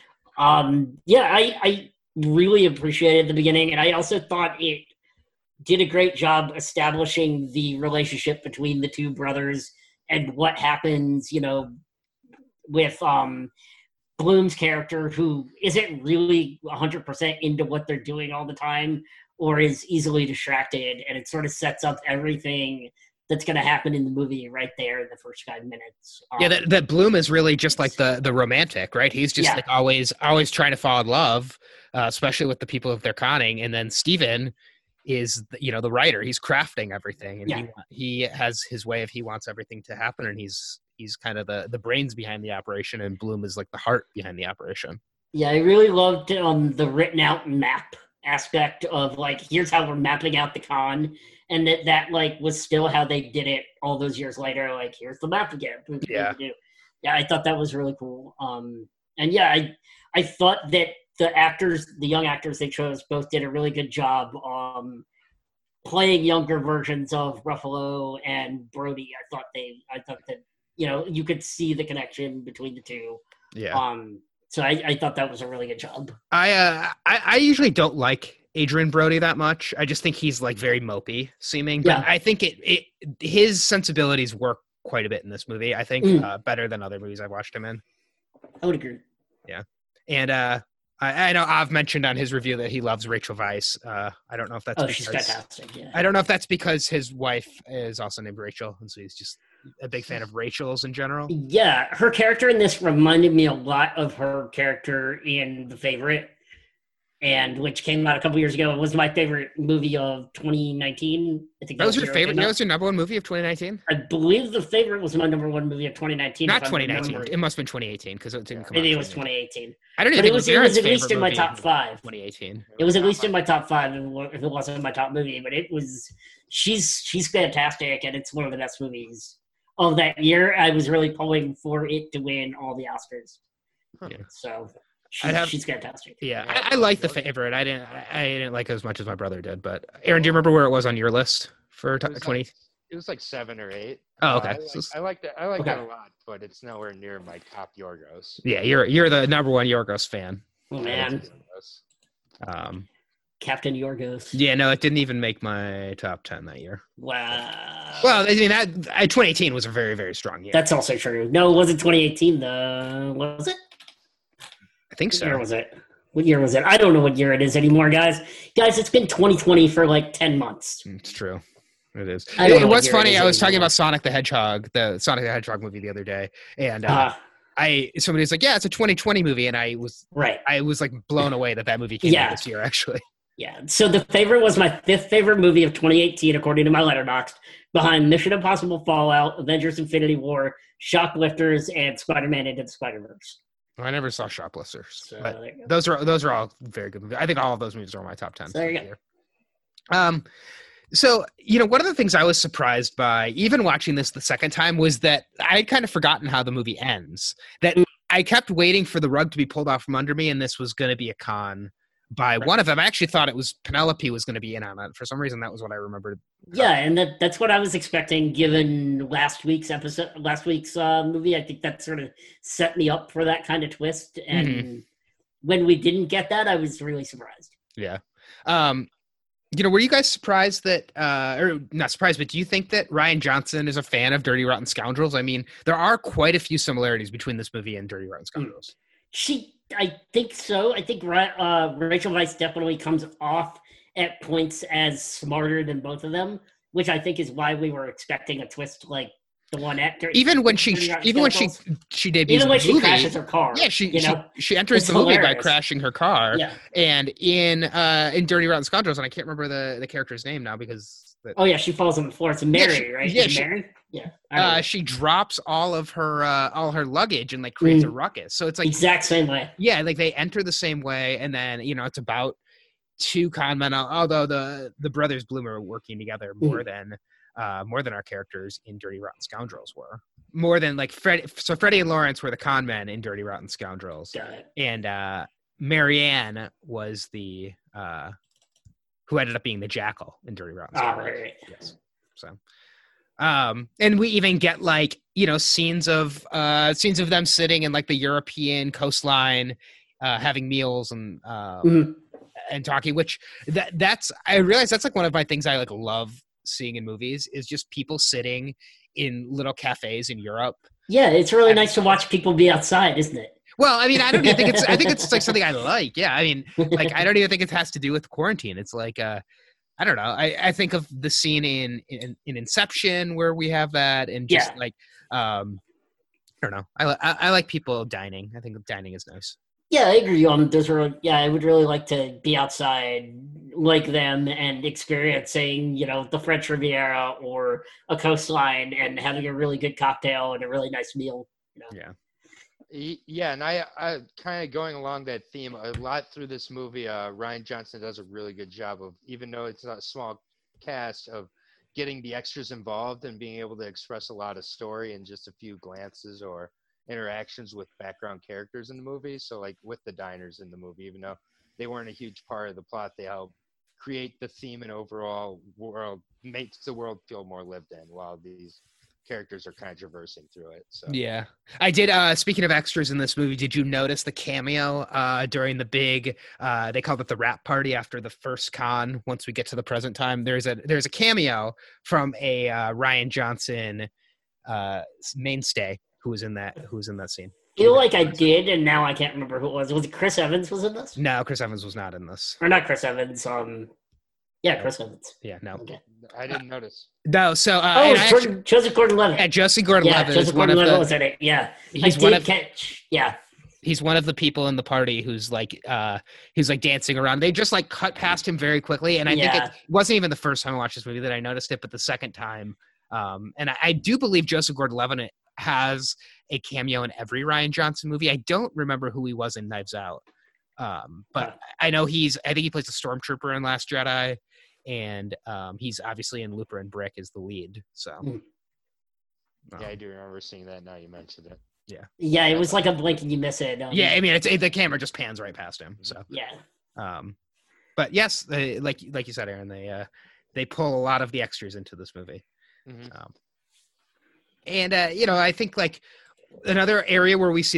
Yeah, I really appreciated the beginning, and I also thought it did a great job establishing the relationship between the two brothers and what happens, you know, with Bloom's character, who isn't really 100% into what they're doing all the time or is easily distracted, and it sort of sets up everything that's going to happen in the movie right there in the first 5 minutes. That Bloom is really just like the romantic, right? He's just like always trying to fall in love, especially with the people that they're conning, and then Steven is, you know, the writer. He's crafting everything, and he has his way of, he wants everything to happen, and he's kind of the brains behind the operation, and Bloom is like the heart behind the operation. Yeah, I really loved the written out map aspect of, like, here's how we're mapping out the con, and that like was still how they did it all those years later. Like, here's the map again. Yeah, I thought that was really cool. And yeah, I thought that the young actors they chose both did a really good job playing younger versions of Ruffalo and Brody. I thought that, you know, you could see the connection between the two. Yeah. So I thought that was a really good job. I usually don't like Adrian Brody that much. I just think he's like very mopey seeming. But I think his sensibilities work quite a bit in this movie. I think better than other movies I've watched him in. I would agree. Yeah. And I know I've mentioned on his review that he loves Rachel Weisz. I don't know if that's because she's fantastic. Yeah. I don't know if that's because his wife is also named Rachel, and so he's just a big fan of Rachel's in general. Yeah, her character in this reminded me a lot of her character in The Favorite, and which came out a couple years ago. It was my favorite movie of 2019. I think that was your favorite. That was your number one movie of 2019. I believe The Favorite was my number one movie of 2019. Not 2019. It must have been 2018 because it didn't come out. Maybe it was 2018. I don't even think it was at least in my top 5. 2018. It was at least in my top 5 if it wasn't my top movie. But it was. She's fantastic, and it's one of the best movies of that year. I was really pulling for it to win all the Oscars. Yeah. So She's fantastic. Yeah, Yeah, I like The Favorite. I didn't like it as much as my brother did. But Aaron, do you remember where it was on your list for It was 20? like, it was like 7 or 8. Oh, okay. I liked it. I liked Okay. it a lot, but it's nowhere near my top Yorgos. Yeah, you're the number one Yorgos fan. Oh man, Um, Captain Yorgos. yeah, no, it didn't even make my top 10 that year. Wow. Well, I mean, 2018 was a very, very strong year. That's also true. No, it wasn't 2018 though. Was it? I think What year so. was it? What year was it? I don't know what year it is anymore, guys. Guys, it's been 2020 for like 10 months. It's true. It is. I don't It know what was year it funny. is I was talking anymore. about Sonic the Hedgehog movie the other day, and somebody's like, "Yeah, it's a 2020 movie," and I was Right. like blown away that movie came Yeah. out this year. Actually, Yeah. So The Favorite was my 5th favorite movie of 2018, according to my Letterboxd, behind Mission Impossible Fallout, Avengers Infinity War, Shoplifters, and Spider-Man Into the Spider-Verse. I never saw Shoplifters, So, but there you go. those are all very good movies. I think all of those movies are on my top 10. So there you go. So, one of the things I was surprised by, even watching this the second time, was that I had kind of forgotten how the movie ends. That I kept waiting for the rug to be pulled out from under me, and this was going to be a con by one of them. I actually thought it was Penelope was going to be in on it. For some reason, that was what I remembered. Yeah, and that's what I was expecting given last week's movie. I think that sort of set me up for that kind of twist. And when we didn't get that, I was really surprised. Yeah. Were you guys surprised that, or not surprised, but do you think that Rian Johnson is a fan of Dirty Rotten Scoundrels? I mean, there are quite a few similarities between this movie and Dirty Rotten Scoundrels. I think so. I think Rachel Weisz definitely comes off at points as smarter than both of them, which I think is why we were expecting a twist like the one at Even when she debuts even when in the she movie, crashes her car. yeah, she enters It's the movie by hilarious. crashing her car. Yeah. And in Dirty Rotten Scoundrels, and I can't remember the character's name now because Oh yeah, she falls on the floor. It's Mary, right? yeah, Is it Mary? Yeah. I don't know. she drops all her luggage and like creates a ruckus. So it's like Exact same way. yeah, like they enter the same way, and then it's about two con men. Although the brothers Bloom are working together more than our characters in Dirty Rotten Scoundrels were. More than like Freddie and Lawrence were the con men in Dirty Rotten Scoundrels, Got it. and Marianne was the who ended up being the jackal in Dirty Rotten Oh, Scoundrels. right. Yes. So. And we even get like scenes of them sitting in like the European coastline, having meals and and talking. Which I realize that's like one of my things I like love seeing in movies is just people sitting in little cafes in Europe. Yeah, it's really nice to watch people be outside, isn't it? Well, I mean, I don't even think I think it's like something I like. Yeah, I mean, like I don't even think it has to do with quarantine. It's like I don't know. I think of the scene in Inception where we have that, and just like I don't know. I like people dining. I think dining is nice. Yeah, I agree on those. I would really like to be outside like them and experiencing, the French Riviera or a coastline and having a really good cocktail and a really nice meal. Yeah. Yeah, and I kind of going along that theme a lot through this movie. Rian Johnson does a really good job of, even though it's not a small cast, of getting the extras involved and being able to express a lot of story in just a few glances or interactions with background characters in the movie. So like with the diners in the movie, even though they weren't a huge part of the plot, they helped create the theme and overall world, makes the world feel more lived in while these characters are kind of traversing through it. So yeah, I did. Speaking of extras in this movie, did you notice the cameo during the big? They called it the wrap party after the first con. Once we get to the present time, there's a cameo from a Rian Johnson mainstay who was in that scene. I feel like I did, and now I can't remember who it was. Was it Chris Evans was in this? No, Chris Evans was not in this. Or not Chris Evans. Yeah, Chris Evans. Yeah, no. Okay. I didn't notice. No, so Joseph Gordon-Levitt. yeah, Joseph Gordon-Levitt is Joseph one of Gordon-Levitt the. was in it. Yeah, He's I one did of. catch. Yeah, He's one of the people in the party who's like dancing around. They just like cut past him very quickly, and I think it wasn't even the first time I watched this movie that I noticed it, but the second time. And I do believe Joseph Gordon-Levitt has a cameo in every Rian Johnson movie. I don't remember who he was in Knives Out, but I know I think he plays a stormtrooper in Last Jedi, and he's obviously in Looper and Brick as the lead. So Yeah, I do remember seeing that now you mentioned it. Yeah, it was like a blink and you miss it. Yeah, I mean, the camera just pans right past him. So, Yeah. But yes, like you said, Aaron, they pull a lot of the extras into this movie. Mhm. And I think like another area where we see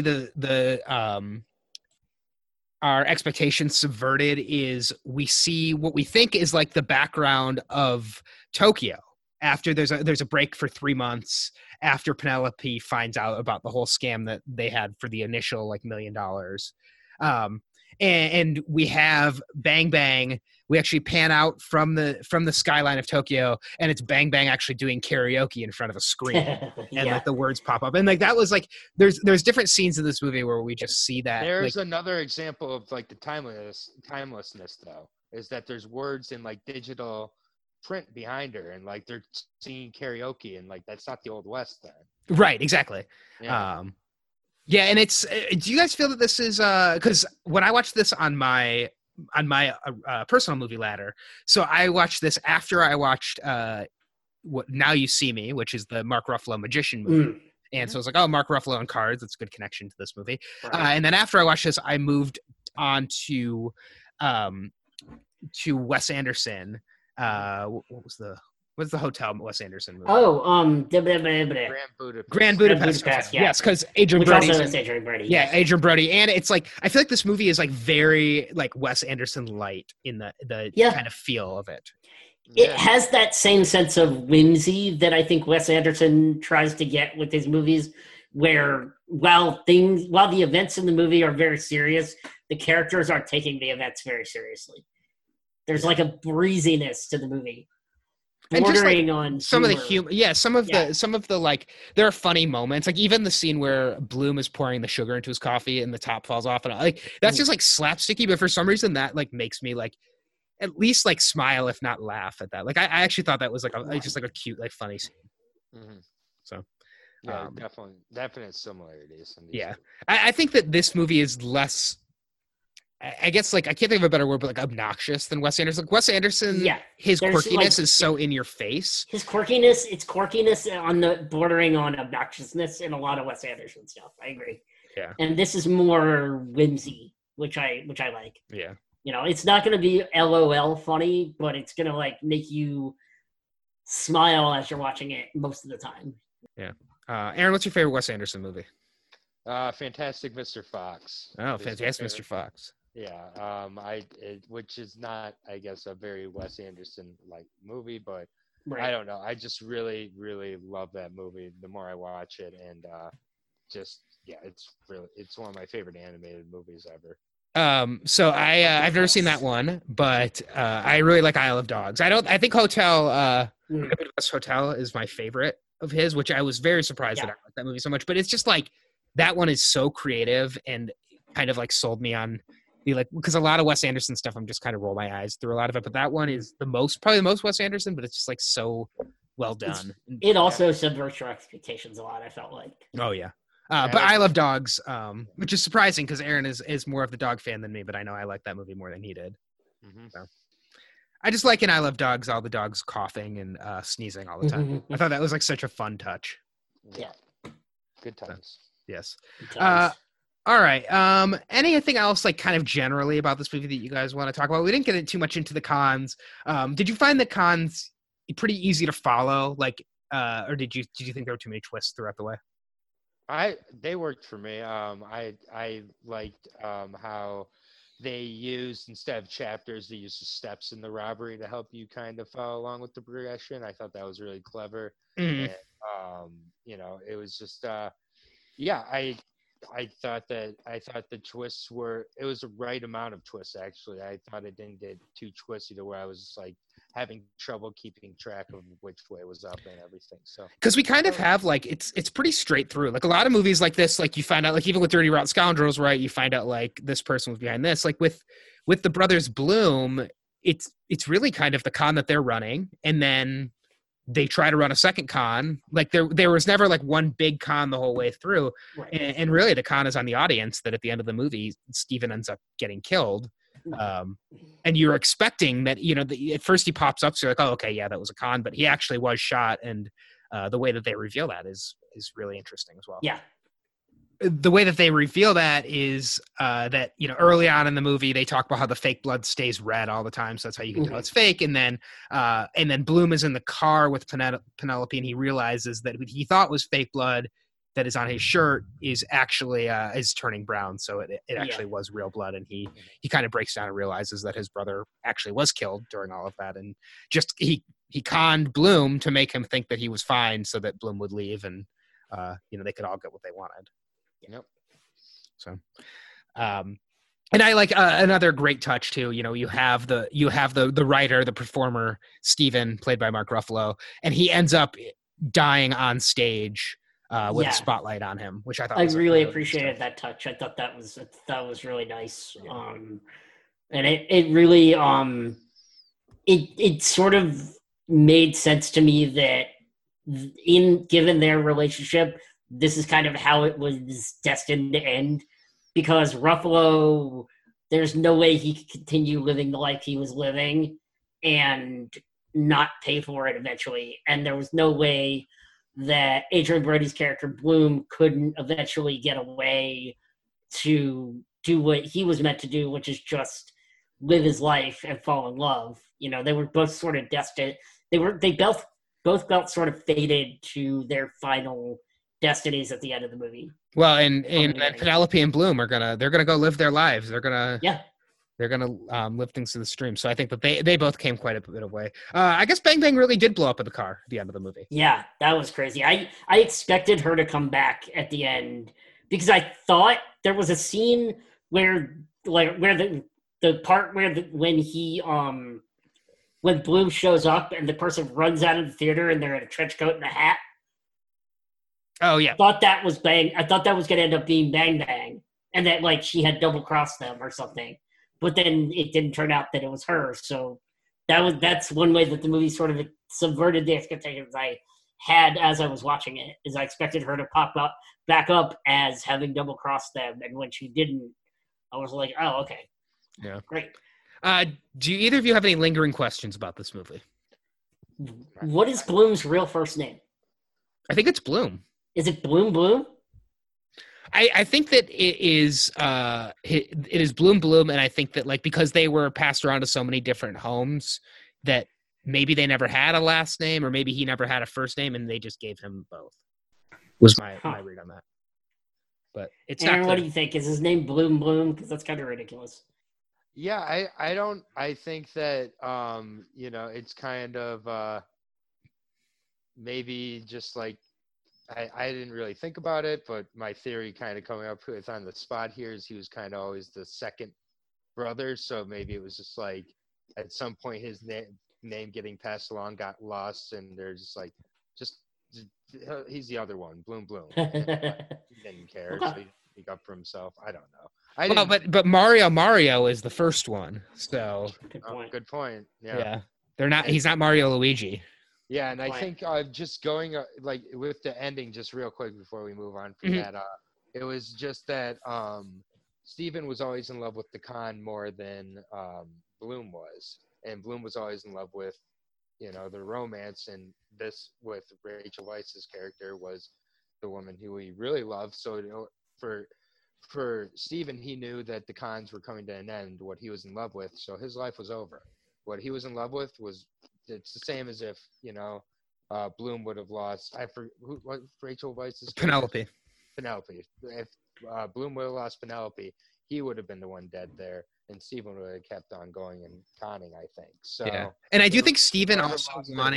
our expectations subverted is we see what we think is like the background of Tokyo after there's a break for 3 months after Penelope finds out about the whole scam that they had for the initial like $1 million. And we have Bang Bang. We actually pan out from the skyline of Tokyo, and it's Bang Bang actually doing karaoke in front of a screen, and like the words pop up, and like that was like there's different scenes in this movie where we just see that. There's like, another example of like the timelessness though, is that there's words in like digital print behind her, and like they're singing karaoke, and like that's not the Old West then. Right, exactly. Yeah. Yeah, and it's. Do you guys feel that this is because when I watched this on my personal movie ladder, so I watched this after I watched what Now You See Me, which is the Mark Ruffalo magician movie, and so I was like, oh, Mark Ruffalo and Cards, that's a good connection to this movie. Right. And then after I watched this, I moved on to Wes Anderson. What's the hotel Wes Anderson movie? Oh, Grand Budapest. Yeah. Yes, because Adrian Which Brody. also is Adrian Brody. Yeah, yes. Adrian Brody, and it's like I feel like this movie is like very like Wes Anderson light in the kind of feel of it. It has that same sense of whimsy that I think Wes Anderson tries to get with his movies, where while the events in the movie are very serious, the characters are taking the events very seriously. There's like a breeziness to the movie. And just like on some of the humor, some of the like there are funny moments, like even the scene where Bloom is pouring the sugar into his coffee and the top falls off, and like that's just like slapsticky, but for some reason that like makes me like at least like smile if not laugh at that. Like I actually thought that was like just like a cute like funny scene. Mm-hmm. So yeah, definite similarities. Yeah, I think that this movie is less. I guess like I can't think of a better word, but like obnoxious than Wes Anderson. Like Wes Anderson, his quirkiness is so in your face. His quirkiness, it's quirkiness on the bordering on obnoxiousness in a lot of Wes Anderson stuff. I agree. Yeah. And this is more whimsy, which I like. Yeah. It's not going to be LOL funny, but it's going to like make you smile as you're watching it most of the time. Yeah. Aaron, what's your favorite Wes Anderson movie? Fantastic Mr. Fox. Oh, Fantastic Mr. Fox. Yeah, which is not, I guess, a very Wes Anderson like movie, but I don't know. I just really, really love that movie. The more I watch it, and it's one of my favorite animated movies ever. So I've never seen that one, but I really like Isle of Dogs. I think Hotel is my favorite of his, which I was very surprised that I liked that movie so much. But it's just like that one is so creative and kind of like sold me on. Because a lot of Wes Anderson stuff, I'm just kind of roll my eyes through a lot of it, but that one is probably the most Wes Anderson, but it's just like so well done. It also subverts your expectations a lot, I felt like. Oh yeah. But I love dogs, which is surprising because Aaron is more of the dog fan than me, but I know I like that movie more than he did. Mm-hmm. So. I just like in I Love Dogs, all the dogs coughing and sneezing all the time. I thought that was like such a fun touch. Yeah. Good times. Yes. Good times. All right. Anything else, like, kind of generally about this movie that you guys want to talk about? We didn't get too much into the cons. Did you find the cons pretty easy to follow? Like, or did you think there were too many twists throughout the way? They worked for me. I liked how they used, instead of chapters, they used the steps in the robbery to help you kind of follow along with the progression. I thought that was really clever. Mm-hmm. And, it was just, I thought the twists it was the right amount of twists, actually. I thought it didn't get too twisty to where I was like having trouble keeping track of which way was up and everything. So because we kind of have like it's pretty straight through. Like a lot of movies like this, like you find out, like even with Dirty Rotten Scoundrels, right? You find out like this person was behind this. Like with the brothers Bloom, it's really kind of the con that they're running, and then they try to run a second con. Like there was never like one big con the whole way through. Right. And really the con is on the audience that at the end of the movie, Steven ends up getting killed. And you're expecting that, at first he pops up. So you're like, oh, okay, yeah, that was a con, but he actually was shot. And the way that they reveal that is really interesting as well. Yeah. the way that they reveal that is that, you know, early on in the movie, they talk about how the fake blood stays red all the time. So that's how you can tell it's fake. And then Bloom is in the car with Penelope, and he realizes that what he thought was fake blood that is on his shirt is actually is turning brown. So it actually was real blood. And he kind of breaks down and realizes that his brother actually was killed during all of that. And just he conned Bloom to make him think that he was fine so that Bloom would leave and, you know, they could all get what they wanted. Yep. So, and I like another great touch too. You know, you have the writer, the performer, Steven, played by Mark Ruffalo, and he ends up dying on stage with a spotlight on him, which I thought I really appreciated that touch. I thought that was really nice. Yeah. And it really it sort of made sense to me that given their relationship, this is kind of how it was destined to end, because Ruffalo, there's no way he could continue living the life he was living and not pay for it eventually. And there was no way that Adrian Brody's character Bloom couldn't eventually get away to do what he was meant to do, which is just live his life and fall in love. You know, they were both sort of destined. They both felt sort of fated to their final destinies at the end of the movie. Well, and Penelope and Bloom they're gonna go live their lives. They're gonna live things to the stream. So I think that they both came quite a bit of way. I guess Bang Bang really did blow up in the car at the end of the movie. Yeah, that was crazy. I expected her to come back at the end because I thought there was a scene where the part where when Bloom shows up and the person runs out of the theater and they're in a trench coat and a hat. Oh yeah. I thought that was going to end up being Bang Bang, and that like she had double crossed them or something. But then it didn't turn out that it was her. So that's one way that the movie sort of subverted the expectations I had as I was watching it. Is I expected her to back up as having double crossed them, and when she didn't, I was like, oh okay, yeah, great. Do either of you have any lingering questions about this movie? What is Bloom's real first name? I think it's Bloom. Is it Bloom? I think that it is Bloom, and I think that like because they were passed around to so many different homes that maybe they never had a last name, or maybe he never had a first name, and they just gave him both. Was my read on that. But it's Aaron, not. What do you think? Is his name Bloom? Because that's kind of ridiculous. Yeah, I think that you know, it's kind of maybe just like I didn't really think about it, but my theory kind of coming up with on the spot here is he was kind of always the second brother, so maybe it was just like at some point his name getting passed along got lost, and they're just like, just he's the other one, Bloom. He didn't care, so he speak up for himself. I don't know. But Mario is the first one, so good point. Yeah, they're not. He's not Mario Luigi. Yeah, and I think just going like with the ending, just real quick before we move on from that, it was just that Steven was always in love with the con more than Bloom was, and Bloom was always in love with, you know, the romance, and this with Rachel Weisz's character was the woman who he really loved. So, you know, for Steven, he knew that the cons were coming to an end, what he was in love with, so his life was over. What he was in love with it's the same as if, you know, Bloom would have lost. What Rachel Weisz's Penelope. If Bloom would have lost Penelope, he would have been the one dead there, and Steven would have kept on going and conning, I think. So, yeah. And I do think Steven also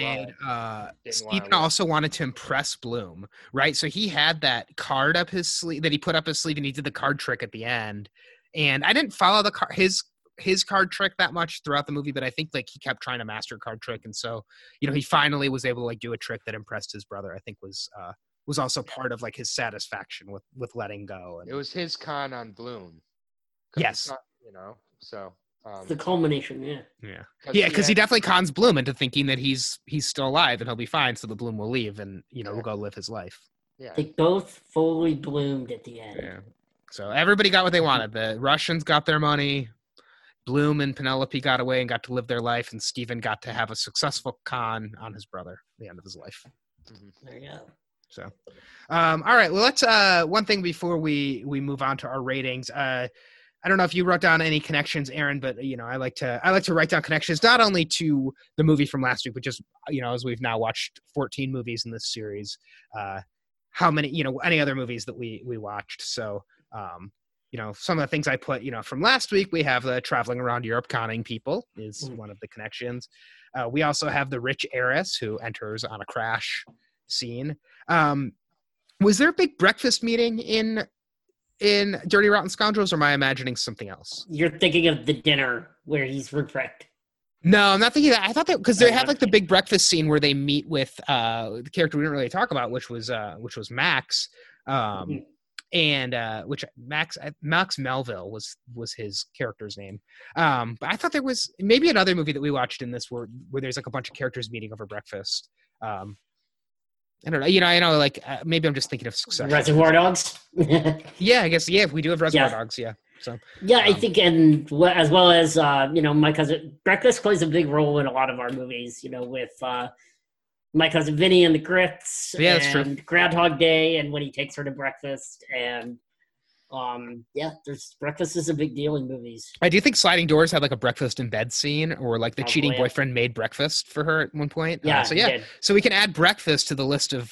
wanted to impress Bloom, right? So he had that card up his sleeve that he put up his sleeve, and he did the card trick at the end. And I didn't follow his card trick that much throughout the movie, but I think like he kept trying to master a card trick, and so, you know, he finally was able to like do a trick that impressed his brother. I think was also part of like his satisfaction with letting go. And it was his con on Bloom. Yes, not, you know, so the culmination. Yeah, because he definitely cons Bloom into thinking that he's still alive and he'll be fine, so the Bloom will leave and, you know, will go live his life. Yeah, they both fully bloomed at the end. Yeah, so everybody got what they wanted. The Russians got their money. Bloom and Penelope got away and got to live their life, and Steven got to have a successful con on his brother at the end of his life. There you go. So, all right. Well, let's one thing before we move on to our ratings. I don't know if you wrote down any connections, Aaron, but I like to write down connections not only to the movie from last week, but just as we've now watched 14 movies in this series, how many any other movies that we watched. So some of the things I put from last week, we have the traveling around Europe conning people is one of the connections. We also have the rich heiress who enters on a crash scene. Was there a big breakfast meeting in Dirty Rotten Scoundrels, or am I imagining something else? You're thinking of the dinner where he's ruprecht. No, I'm not thinking that. I thought that because they had like the big breakfast scene where they meet with the character we didn't really talk about, which was Max, and which Max Melville was his character's name. But I thought there was maybe another movie that we watched in this where there's like a bunch of characters meeting over breakfast. I don't know. I know. Like maybe I'm just thinking of Succession. Reservoir Dogs. Yeah, I guess. Yeah, if we do have Reservoir Dogs, yeah. So yeah, I think, and as well as my cousin breakfast plays a big role in a lot of our movies. With My Cousin Vinny and the Grits, yeah, that's and true. Groundhog Day, and when he takes her to breakfast, and there's breakfast is a big deal in movies. I do think Sliding Doors had like a breakfast in bed scene, or like the cheating yeah. boyfriend made breakfast for her at one point. Yeah, so we can add breakfast to the list of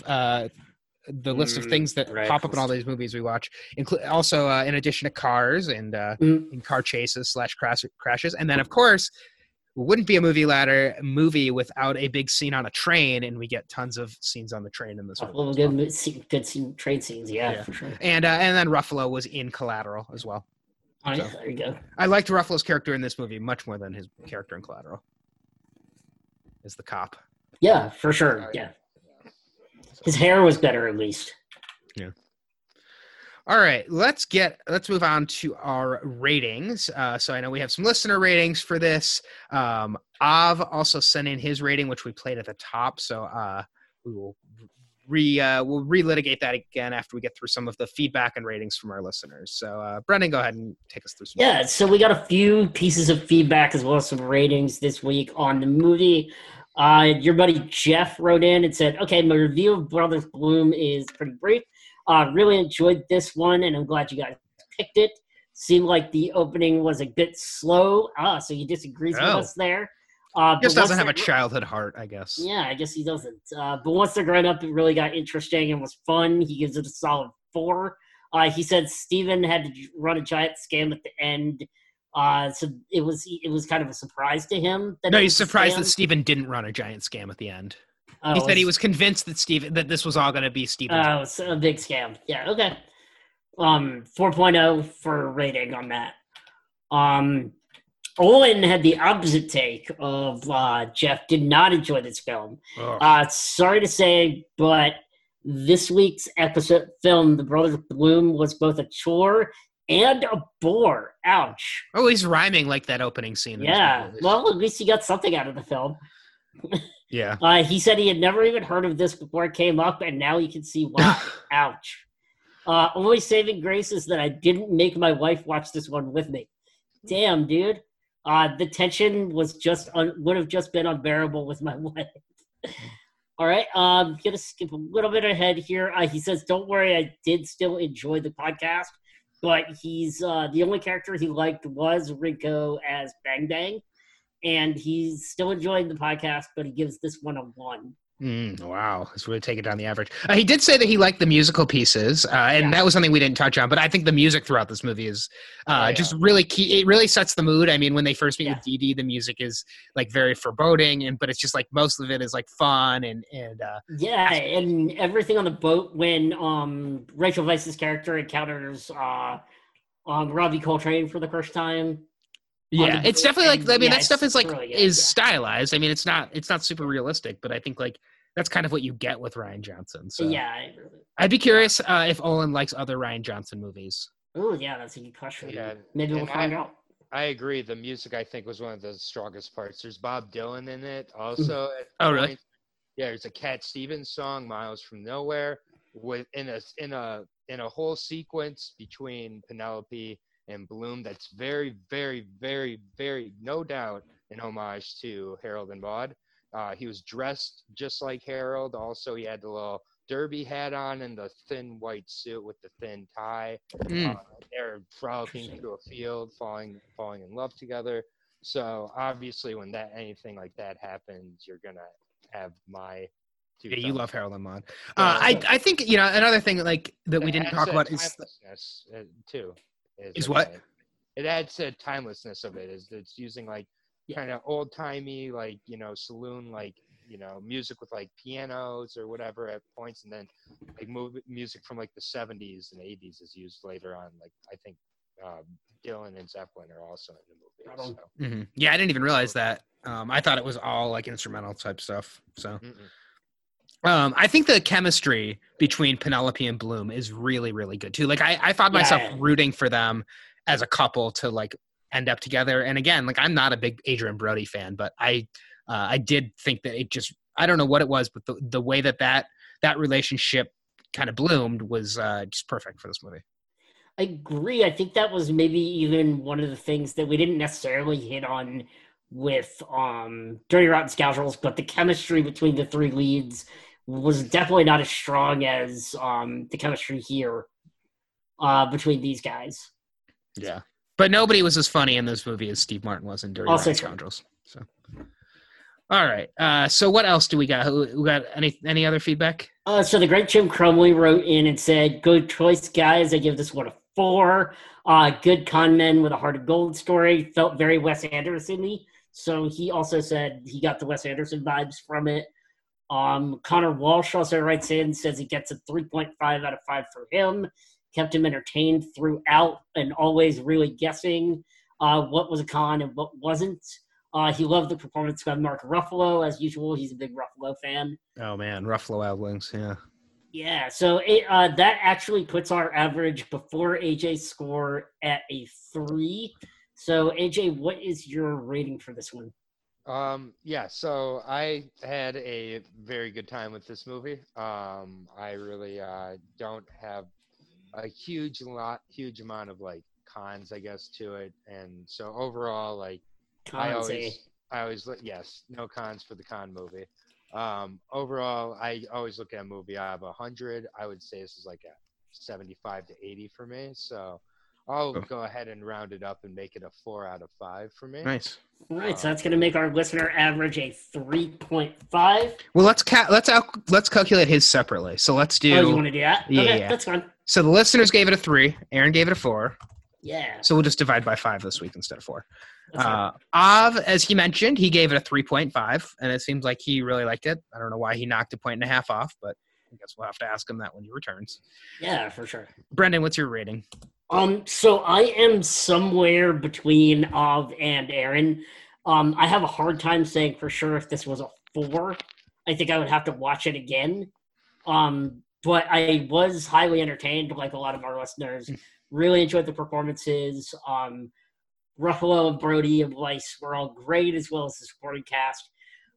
things that pop up in all these movies we watch. Also, in addition to cars and in car chases / crashes, and then of course, it wouldn't be a movie without a big scene on a train, and we get tons of scenes on the train in this movie. Good train scenes, yeah, for sure. And then Ruffalo was in Collateral as well. Oh, yeah, there you go. I liked Ruffalo's character in this movie much more than his character in Collateral. As the cop. Yeah, for sure. Yeah. His hair was better, at least. Yeah. All right, let's move on to our ratings. So I know we have some listener ratings for this. Av also sent in his rating, which we played at the top. So we will we'll relitigate that again after we get through some of the feedback and ratings from our listeners. So Brendan, go ahead and take us through some. Yeah, so we got a few pieces of feedback as well as some ratings this week on the movie. Your buddy Jeff wrote in and said, "Okay, my review of Brothers Bloom is pretty brief. Really enjoyed this one, and I'm glad you guys picked it. Seemed like the opening was a bit slow. So he disagrees with us there. Just doesn't have a childhood heart, I guess. Yeah, I guess he doesn't. But once they're grown up, it really got interesting and was fun. He gives it a solid 4. He said Steven had to run a giant scam at the end. So it was kind of a surprise to him. No, he's surprised that Steven didn't run a giant scam at the end. He said he was convinced that this was all going to be Steven. Oh, it's a big scam. Yeah, okay. 4.0 for rating on that. Owen had the opposite take of Jeff. Did not enjoy this film. Sorry to say, but this week's episode film, The Brothers Bloom, was both a chore and a bore. Ouch. Oh, he's rhyming like that opening scene. Yeah. Well, at least he got something out of the film. Yeah. He said he had never even heard of this before it came up, and now he can see why. Ouch. Only saving grace is that I didn't make my wife watch this one with me. Damn, dude. The tension was would have just been unbearable with my wife. All right. I'm going to skip a little bit ahead here. He says, "Don't worry, I did still enjoy the podcast, but he's the only character he liked was Rinko as Bang Bang. And he's still enjoying the podcast, but he gives this one a 1. Wow, it's really taking down the average. He did say that he liked the musical pieces, and that was something we didn't touch on. But I think the music throughout this movie is just really key. It really sets the mood. I mean, when they first meet with Dee Dee, the music is like very foreboding, but it's just like most of it is like fun and and everything on the boat when Rachel Weisz's character encounters Robbie Coltrane for the first time. Yeah, it's definitely like, I mean, that stuff is like really is stylized. I mean, it's not super realistic, but I think like that's kind of what you get with Rian Johnson. So yeah, I'd be curious if Olin likes other Rian Johnson movies. Oh yeah, that's a good question. Yeah, maybe we'll find out. I agree. The music I think was one of the strongest parts. There's Bob Dylan in it also. Oh really? Yeah, there's a Cat Stevens song, "Miles from Nowhere," with in a whole sequence between Penelope and Bloom that's very, very, very, very, no doubt, an homage to Harold and Maude. He was dressed just like Harold. Also, he had the little derby hat on and the thin white suit with the thin tie. They're frolicking through a field, falling in love together. So obviously, when anything like that happens, you're gonna have my. Yeah, you love Harold and Maude. I think another thing like that we didn't talk about is timelessness too. Is what? It adds to timelessness of it. Is it's using like kind of old timey like saloon like music with like pianos or whatever at points, and then like music from like the 70s and 80s is used later on. Like I think Dylan and Zeppelin are also in the movie. So. Mm-hmm. Yeah, I didn't even realize that. I thought it was all like instrumental type stuff. So. I think the chemistry between Penelope and Bloom is really, really good too. Like I found myself rooting for them as a couple to like end up together. And again, like I'm not a big Adrian Brody fan, but I did think that it just, I don't know what it was, but the way that relationship kind of bloomed was just perfect for this movie. I agree. I think that was maybe even one of the things that we didn't necessarily hit on with Dirty Rotten Scoundrels, but the chemistry between the three leads was definitely not as strong as the chemistry here between these guys. Yeah. But nobody was as funny in this movie as Steve Martin was in Dirty Rotten Scoundrels. So, all right. So what else do we got? We got any other feedback? So the great Jim Crumley wrote in and said, "Good choice, guys. I give this one a 4. Good con men with a heart of gold story. Felt very Wes Anderson-y." So he also said he got the Wes Anderson vibes from it. Connor Walsh also writes in, says he gets a 3.5 out of 5 for him. Kept him entertained throughout and always really guessing what was a con and what wasn't. He loved the performance by Mark Ruffalo. As usual, he's a big Ruffalo fan. Oh, man. Ruffalo Wild Wings, yeah. Yeah, so that actually puts our average before AJ's score at a 3. So, AJ, what is your rating for this one? So I had a very good time with this movie. I really don't have a huge amount of like cons, I guess, to it, and so overall, like I always look, yes, no cons for the con movie. Overall, I always look at a movie out of 100. I would say this is like a 75 to 80 for me. So I'll go ahead and round it up and make it a 4 out of 5 for me. Nice. All right, so that's going to make our listener average a 3.5. Well, let's calculate his separately. So let's do. Oh, you want to do that? Yeah, okay, yeah. That's fine. So the listeners gave it a 3. Aaron gave it a 4. Yeah. So we'll just divide by 5 this week instead of 4. Right. Av, as he mentioned, he gave it a 3.5, and it seems like he really liked it. I don't know why he knocked a 1.5 off, but I guess we'll have to ask him that when he returns. Yeah, for sure. Brendan, what's your rating? So I am somewhere between Av and Aaron. I have a hard time saying for sure if this was a 4. I think I would have to watch it again. But I was highly entertained, like a lot of our listeners. Really enjoyed the performances. Ruffalo and Brody and Weiss were all great, as well as the supporting cast.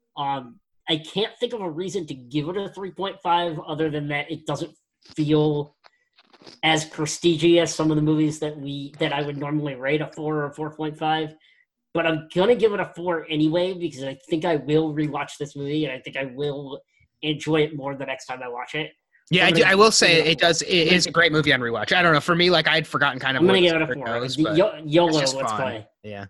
I can't think of a reason to give it a 3.5 other than that it doesn't feel as prestige as some of the movies that I would normally rate a 4 or 4.5. But I'm going to give it a 4 anyway because I think I will rewatch this movie and I think I will enjoy it more the next time I watch it. Yeah, I will say it is a great movie on rewatch. I don't know. For me, like I'd forgotten kind of. I'm going to give it a 4. YOLO, let's play. Yeah.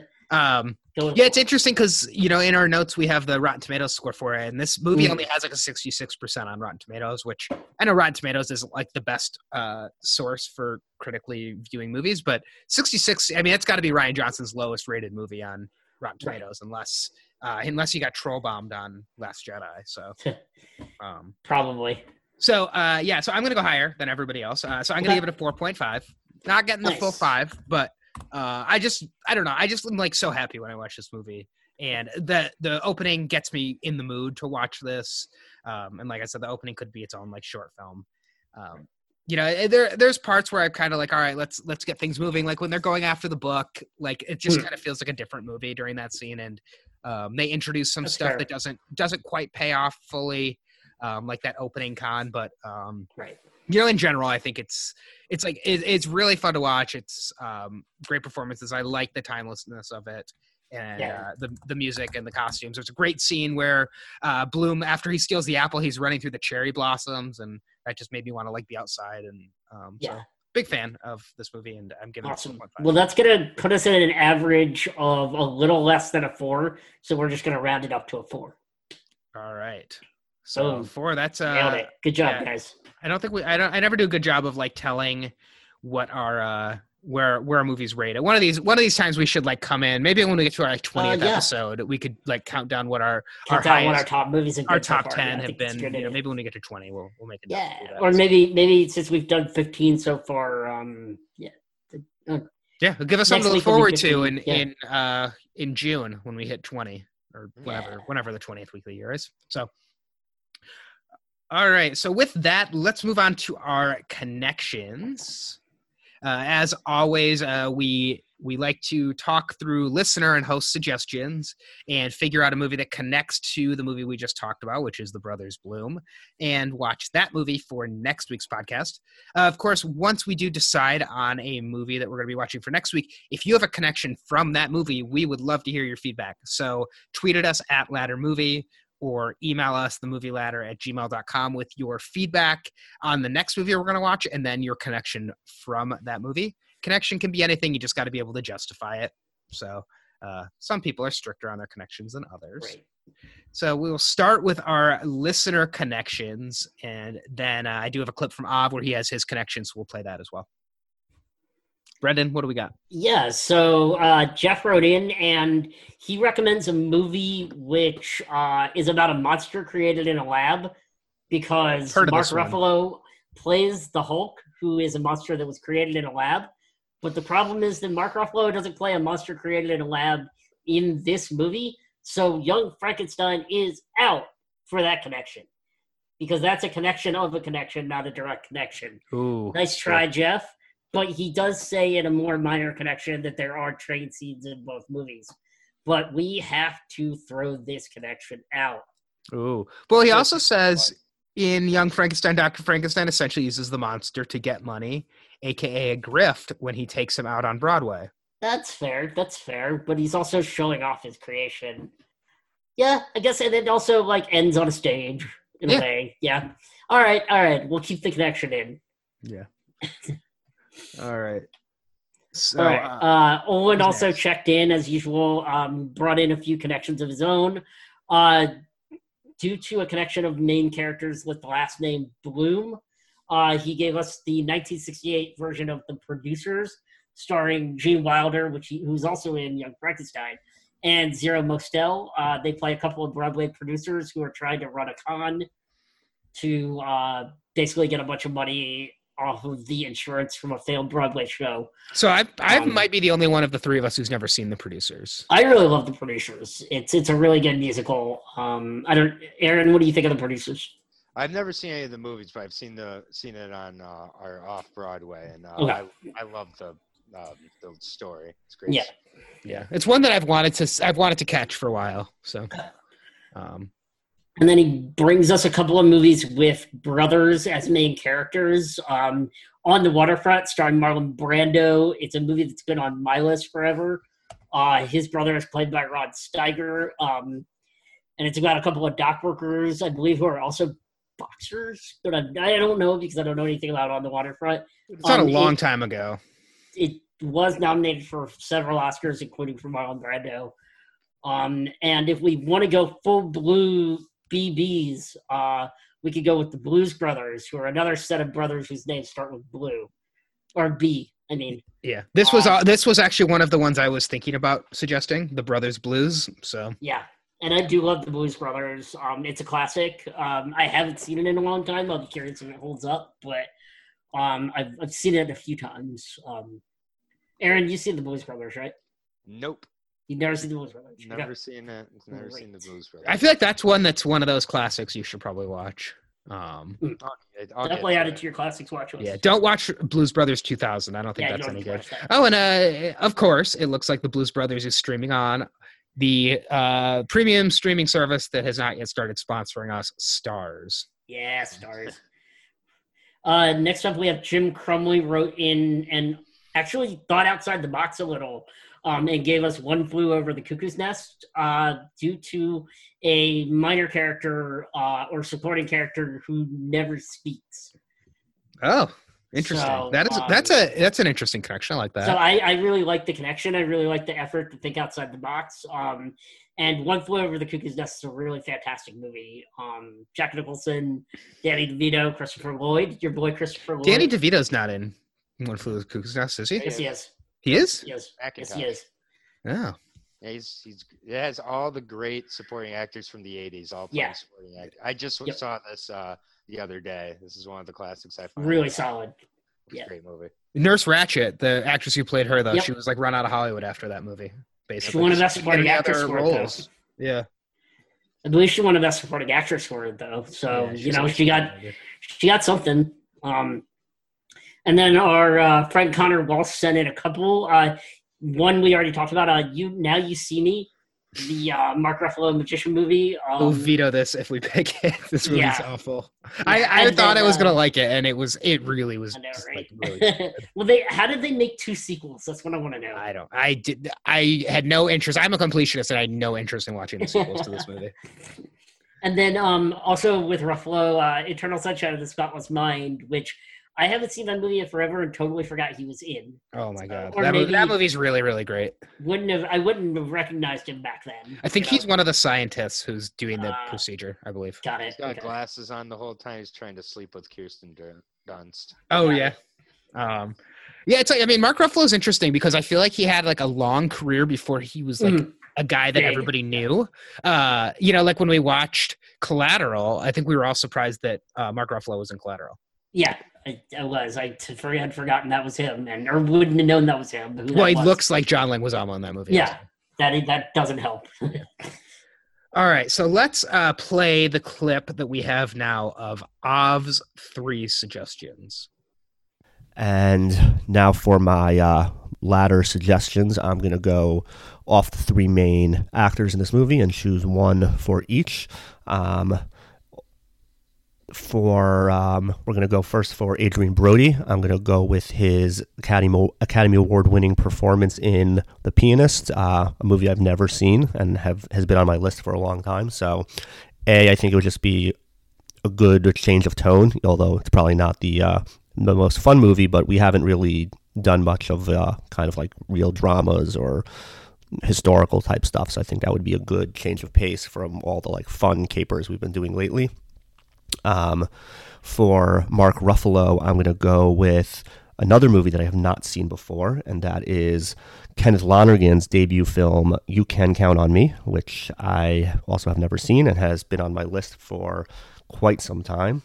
It's interesting because, in our notes, we have the Rotten Tomatoes score for it. And this movie only has like a 66% on Rotten Tomatoes, which I know Rotten Tomatoes is like the best source for critically viewing movies. But 66, I mean, it's got to be Rian Johnson's lowest rated movie on Rotten Tomatoes, unless you got troll bombed on Last Jedi. So probably. So, so I'm going to go higher than everybody else. So I'm going to give it a 4.5. Not getting the full 5, but I don't know. I just am like so happy when I watch this movie. And the opening gets me in the mood to watch this. And like I said, the opening could be its own like short film. There's parts where I'm kind of like, all right, let's get things moving. Like when they're going after the book, like it just kind of feels like a different movie during that scene. And they introduce some stuff that doesn't quite pay off fully. Like that opening con, but in general, I think it's really fun to watch. It's great performances. I like the timelessness of it, and Yeah. the music and the costumes. There's a great scene where Bloom, after he steals the apple, he's running through the cherry blossoms, and that just made me want to like be outside. And Yeah. so big fan of this movie, and I'm giving Awesome. it 4.5. Well, that's gonna put us at an average of a little less than a 4. So we're just gonna round it up to a 4. All right. So Boom. 4. That's Nailed it. Good job, yeah. guys. I don't think I never do a good job of like telling what our where a movie's rated. One of these times we should like come in. Maybe when we get to our 20th Yeah. episode, we could like count down what our Count down what our highest, top movies have been our so top far. 10 Yeah, I have think that's been. a good You know, idea. maybe when we get to 20, we'll make it. Yeah, or maybe since we've done 15 so far, yeah. Yeah, give us something to look Next week will forward be to 15, in June when we hit 20 or whenever the 20th week of the year is. So, all right. So with that, let's move on to our connections. As always, we like to talk through listener and host suggestions and figure out a movie that connects to the movie we just talked about, which is The Brothers Bloom, and watch that movie for next week's podcast. Of course, once we do decide on a movie that we're going to be watching for next week, if you have a connection from that movie, we would love to hear your feedback. So tweet at us at Ladder Movie, or email us, themovieladder@gmail.com, with your feedback on the next movie we're going to watch and then your connection from that movie. Connection can be anything. You just got to be able to justify it. So some people are stricter on their connections than others. Great. So we'll start with our listener connections, and then I do have a clip from Av where he has his connections, so we'll play that as well. Brendan, what do we got? Yeah, so Jeff wrote in, and he recommends a movie which is about a monster created in a lab, because Heard of Mark this one. Ruffalo plays the Hulk, who is a monster that was created in a lab. But the problem is that Mark Ruffalo doesn't play a monster created in a lab in this movie, so Young Frankenstein is out for that connection, because that's a connection of a connection, not a direct connection. Ooh, Nice try, Jeff. But he does say in a more minor connection that there are train scenes in both movies. But we have to throw this connection out. Ooh. Well, he also says in Young Frankenstein, Dr. Frankenstein essentially uses the monster to get money, aka a grift, when he takes him out on Broadway. That's fair. That's fair. But he's also showing off his creation. Yeah, I guess, and it also like ends on a stage in a way. Yeah. All right. We'll keep the connection in. Yeah. All right. So, All right. Owen who's also next? checked in as usual. Brought in a few connections of his own. Due to a connection of main characters with the last name Bloom, he gave us the 1968 version of The Producers, starring Gene Wilder, who's also in Young Frankenstein, and Zero Mostel. They play a couple of Broadway producers who are trying to run a con to basically get a bunch of money off of the insurance from a failed Broadway show. So I might be the only one of the three of us who's never seen The Producers. I really love The Producers. It's a really good musical. Aaron, what do you think of The Producers? I've never seen any of the movies, but I've seen it on our off Broadway, and Okay. I love the story. It's great. Yeah. Yeah, it's one that I've wanted to catch for a while. So, And then he brings us a couple of movies with brothers as main characters. On the Waterfront, starring Marlon Brando. It's a movie that's been on my list forever. His brother is played by Rod Steiger. And it's about a couple of dock workers, I believe, who are also boxers. But I don't know, because I don't know anything about On the Waterfront. it's not a long time ago. It was nominated for several Oscars, including for Marlon Brando. And if we want to go full blue BBs, we could go with the Blues Brothers, who are another set of brothers whose names start with blue, or B. I mean, Yeah, this was actually one of the ones I was thinking about suggesting, The Brothers Blues. So yeah. And I do love the Blues Brothers. It's a classic. I haven't seen it in a long time. I'll be curious if it holds up, but I've seen it a few times. Aaron, you've seen the Blues Brothers, right? Nope. You've never seen the Blues Brothers? Never Okay. seen it. Never seen the Blues Brothers. I feel like that's one of those classics you should probably watch. I'll Definitely get add to it to your classics watch list. Yeah, don't watch Blues Brothers 2000. I don't think Yeah, you that's don't any need to good. watch that. Oh, and of course, it looks like the Blues Brothers is streaming on the premium streaming service that has not yet started sponsoring us, Stars. Yeah, stars. Next up, we have Jim Crumley wrote in and actually thought outside the box a little. and gave us One Flew Over the Cuckoo's Nest due to a minor character or supporting character who never speaks. Oh, interesting. So, That's an interesting connection. I like that. So I really like the connection. I really like the effort to think outside the box. And One Flew Over the Cuckoo's Nest is a really fantastic movie. Jack Nicholson, Danny DeVito, Christopher Lloyd, your boy Christopher Lloyd. Danny DeVito's not in One Flew Over the Cuckoo's Nest, is he? Yes, he is. He is? He is. Yes, Macintosh. he is. Oh. Yeah, it has all the great supporting actors from the 80s all playing supporting actors. I just saw this the other day. This is one of the classics I found. Really solid. It's a great movie. Nurse Ratched, the actress who played her, though, Yep. she was like run out of Hollywood after that movie, basically. She won a Best She Supporting did Actress other for it, though. Yeah. I believe she won a Best Supporting Actress for it, though. So, Yeah, she got something. And then our friend Connor Walsh sent in a couple. One we already talked about. Now You See Me, the Mark Ruffalo magician movie. We'll veto this if we pick it. This movie's awful. Yeah, I thought I was then, gonna like it, and it really was. I know, just, right? like, really Well, how did they make 2 sequels? That's what I want to know. I had no interest. I'm a completionist, and I had no interest in watching the sequels to this movie. And then also with Ruffalo, Eternal Sunshine of the Spotless Mind, which I haven't seen that movie in forever and totally forgot he was in. Oh my god, Or that movie's really, really great. I wouldn't have recognized him back then. I think he's one of the scientists who's doing the procedure, I believe. Got it. He's got Okay. glasses on the whole time. He's trying to sleep with Kirsten Dunst. Oh Got yeah. It's like, I mean, Mark Ruffalo's interesting because I feel like he had like a long career before he was like a guy that Big. everybody knew. Like when we watched Collateral, I think we were all surprised that Mark Ruffalo was in Collateral. Yeah, I was. I had forgotten that was him, or wouldn't have known that was him. Who Well, that he was. looks like John Leguizamo in that movie. Yeah, that doesn't help. All right, so let's play the clip that we have now of Av's 3 suggestions. And now for my latter suggestions, I'm going to go off the 3 main actors in this movie and choose one for each. We're going to go first for Adrian Brody. I'm going to go with his Academy Award-winning performance in The Pianist, a movie I've never seen and has been on my list for a long time. So, I think it would just be a good change of tone, although it's probably not the most fun movie, but we haven't really done much of kind of like real dramas or historical type stuff. So I think that would be a good change of pace from all the like fun capers we've been doing lately. For Mark Ruffalo, I'm going to go with another movie that I have not seen before, and that is Kenneth Lonergan's debut film, You Can Count on Me, which I also have never seen and has been on my list for quite some time.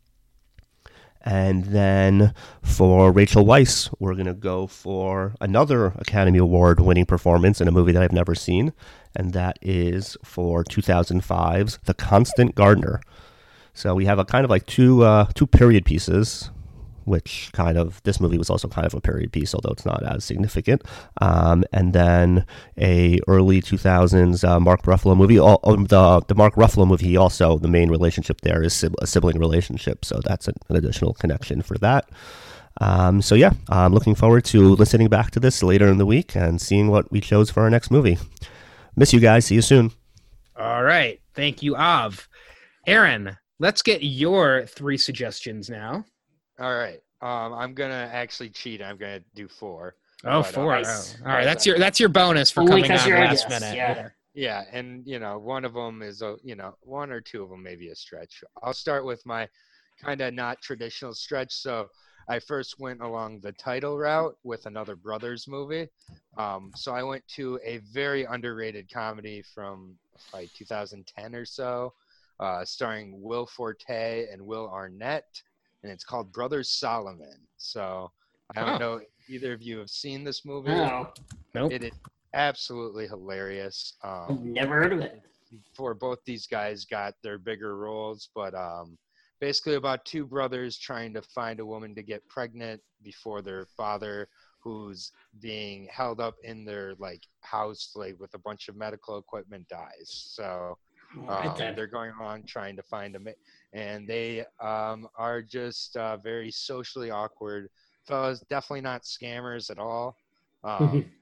And then for Rachel Weisz, we're going to go for another Academy Award-winning performance in a movie that I've never seen, and that is for 2005's The Constant Gardener. So we have a kind of like two period pieces, which kind of, this movie was also kind of a period piece, although it's not as significant. And then a early 2000s Mark Ruffalo movie. The Mark Ruffalo movie, also the main relationship there is a sibling relationship, so that's an additional connection for that. So yeah, I'm looking forward to listening back to this later in the week and seeing what we chose for our next movie. Miss you guys. See you soon. All right. Thank you, Av. Aaron, let's get your 3 suggestions now. All right. I'm gonna actually cheat. I'm gonna do 4. Oh, But, 4. nice. Oh. All right. That's your bonus for Only coming 'cause on you're a last guest, minute. yeah. Yeah, and one of them is one or two of them may be a stretch. I'll start with my kind of not traditional stretch. So I first went along the title route with another Brothers movie. So I went to a very underrated comedy from like 2010 or so, starring Will Forte and Will Arnett, and it's called Brothers Solomon. So I don't know if either of you have seen this movie. No, Nope. It is absolutely hilarious. never heard of it. For both these guys got their bigger roles, but basically about 2 brothers trying to find a woman to get pregnant before their father, who's being held up in their like house like with a bunch of medical equipment, dies. So Right then. they're going on trying to find him, and they are just very socially awkward fellas. Definitely not scammers at all.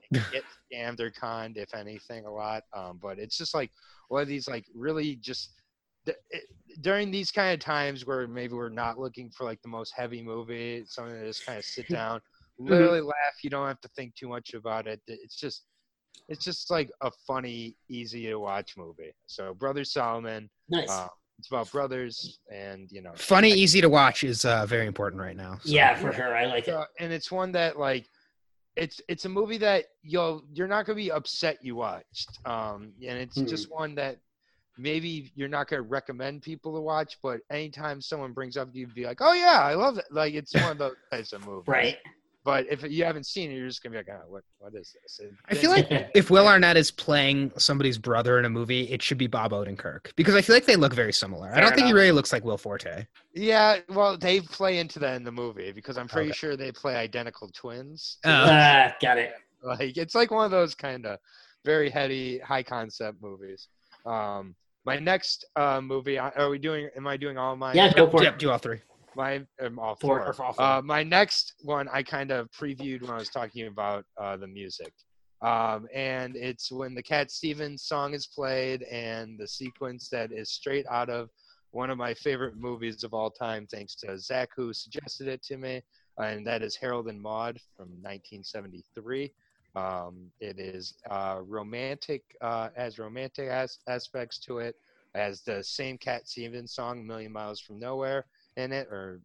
get scammed or conned, if anything, a lot. But it's just like one of these like really just during these kind of times where maybe we're not looking for like the most heavy movie, something to just kind of sit down, literally laugh. You don't have to think too much about it. It's just like a funny, easy to watch movie. So Brothers Solomon. Nice. It's about brothers, and Funny, easy to watch is very important right now. So. Yeah, for sure. I like it. And it's one that like, it's a movie that you're not gonna be upset you watched. And it's just one that maybe you're not gonna recommend people to watch, but anytime someone brings up, you'd be like, oh yeah, I love it. Like it's one of those types of movies. Right. But if you haven't seen it, you're just gonna be like, oh, what is this? I feel like if Will Arnett is playing somebody's brother in a movie, it should be Bob Odenkirk because I feel like they look very similar. I don't think he really looks like Will Forte. Yeah, well, they play into that in the movie because I'm pretty sure they play identical twins. Got it. Like it's like one of those kind of very heady, high concept movies. My next movie, am I doing all mine? Yeah, go for it. Yep, do all three. All Four. four. My next one I kind of previewed when I was talking about the music. And it's when the Cat Stevens song is played and the sequence that is straight out of one of my favorite movies of all time, thanks to Zach, who suggested it to me, and that is Harold and Maude from 1973. It is romantic, has romantic aspects to it, has the same Cat Stevens song, Million Miles from Nowhere, in it, or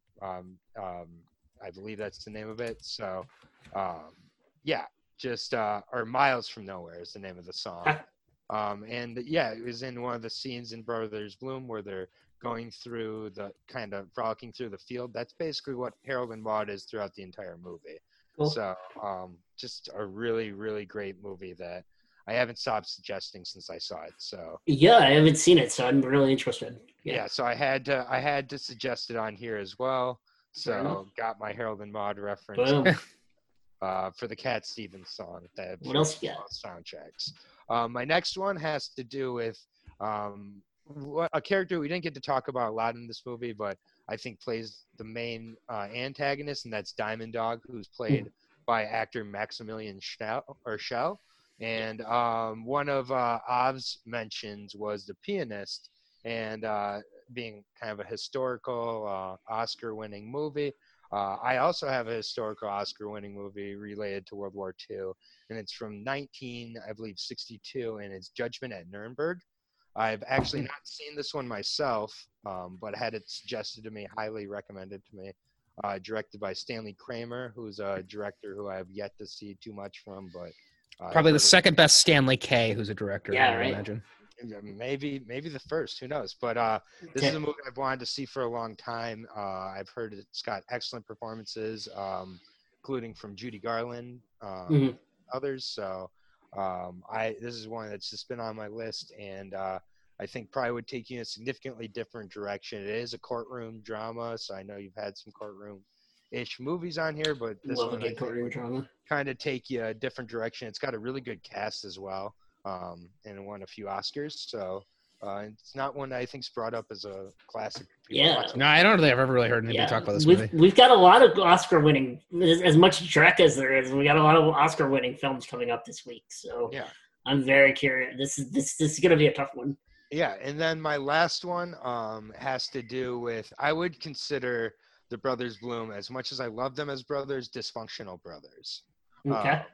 I believe that's the name of it. So, yeah, just or Miles from Nowhere is the name of the song. And yeah, it was in one of the scenes in Brothers Bloom where they're going through the kind of frolicking through the field. That's basically what Harold and Maude is throughout the entire movie. Cool. So, just a really, really great movie that I haven't stopped suggesting since I saw it. So yeah, I haven't seen it, so I'm really interested. Yeah, so I had to suggest it on here as well. So got my Harold and Maude reference for the Cat Stevens song. What else you got? Soundtracks. My next one has to do with a character we didn't get to talk about a lot in this movie, but I think plays the main antagonist, and that's Diamond Dog, who's played by actor Maximilian Schell. And one of Av's mentions was The Pianist, and being kind of a historical Oscar-winning movie. I also have a historical Oscar-winning movie related to World War II, and it's from 1962, and it's Judgment at Nuremberg. I've actually not seen this one myself, but had it suggested to me, highly recommended to me. Directed by Stanley Kramer, who's a director who I have yet to see too much from, but probably the second best Stanley K, who's a director. Yeah, I right. imagine. Maybe the first. Who knows? But this is a movie I've wanted to see for a long time. I've heard it's got excellent performances, including from Judy Garland, others. So this is one that's just been on my list, and I think probably would take you in a significantly different direction. It is a courtroom drama, so I know you've had some courtroom-ish movies on here, but this one courtroom drama. Kind of take you a different direction. It's got a really good cast as well, and it won a few Oscars. So it's not one that I think's brought up as a classic. No, I don't think I've ever really heard anybody talk about this movie. We've got a lot of Oscar-winning, as much Shrek as there is. We got a lot of Oscar-winning films coming up this week. So yeah, I'm very curious. This is going to be a tough one. Yeah, and then my last one has to do with, I would consider the Brothers Bloom, as much as I love them as brothers, dysfunctional brothers. Okay.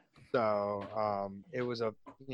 It was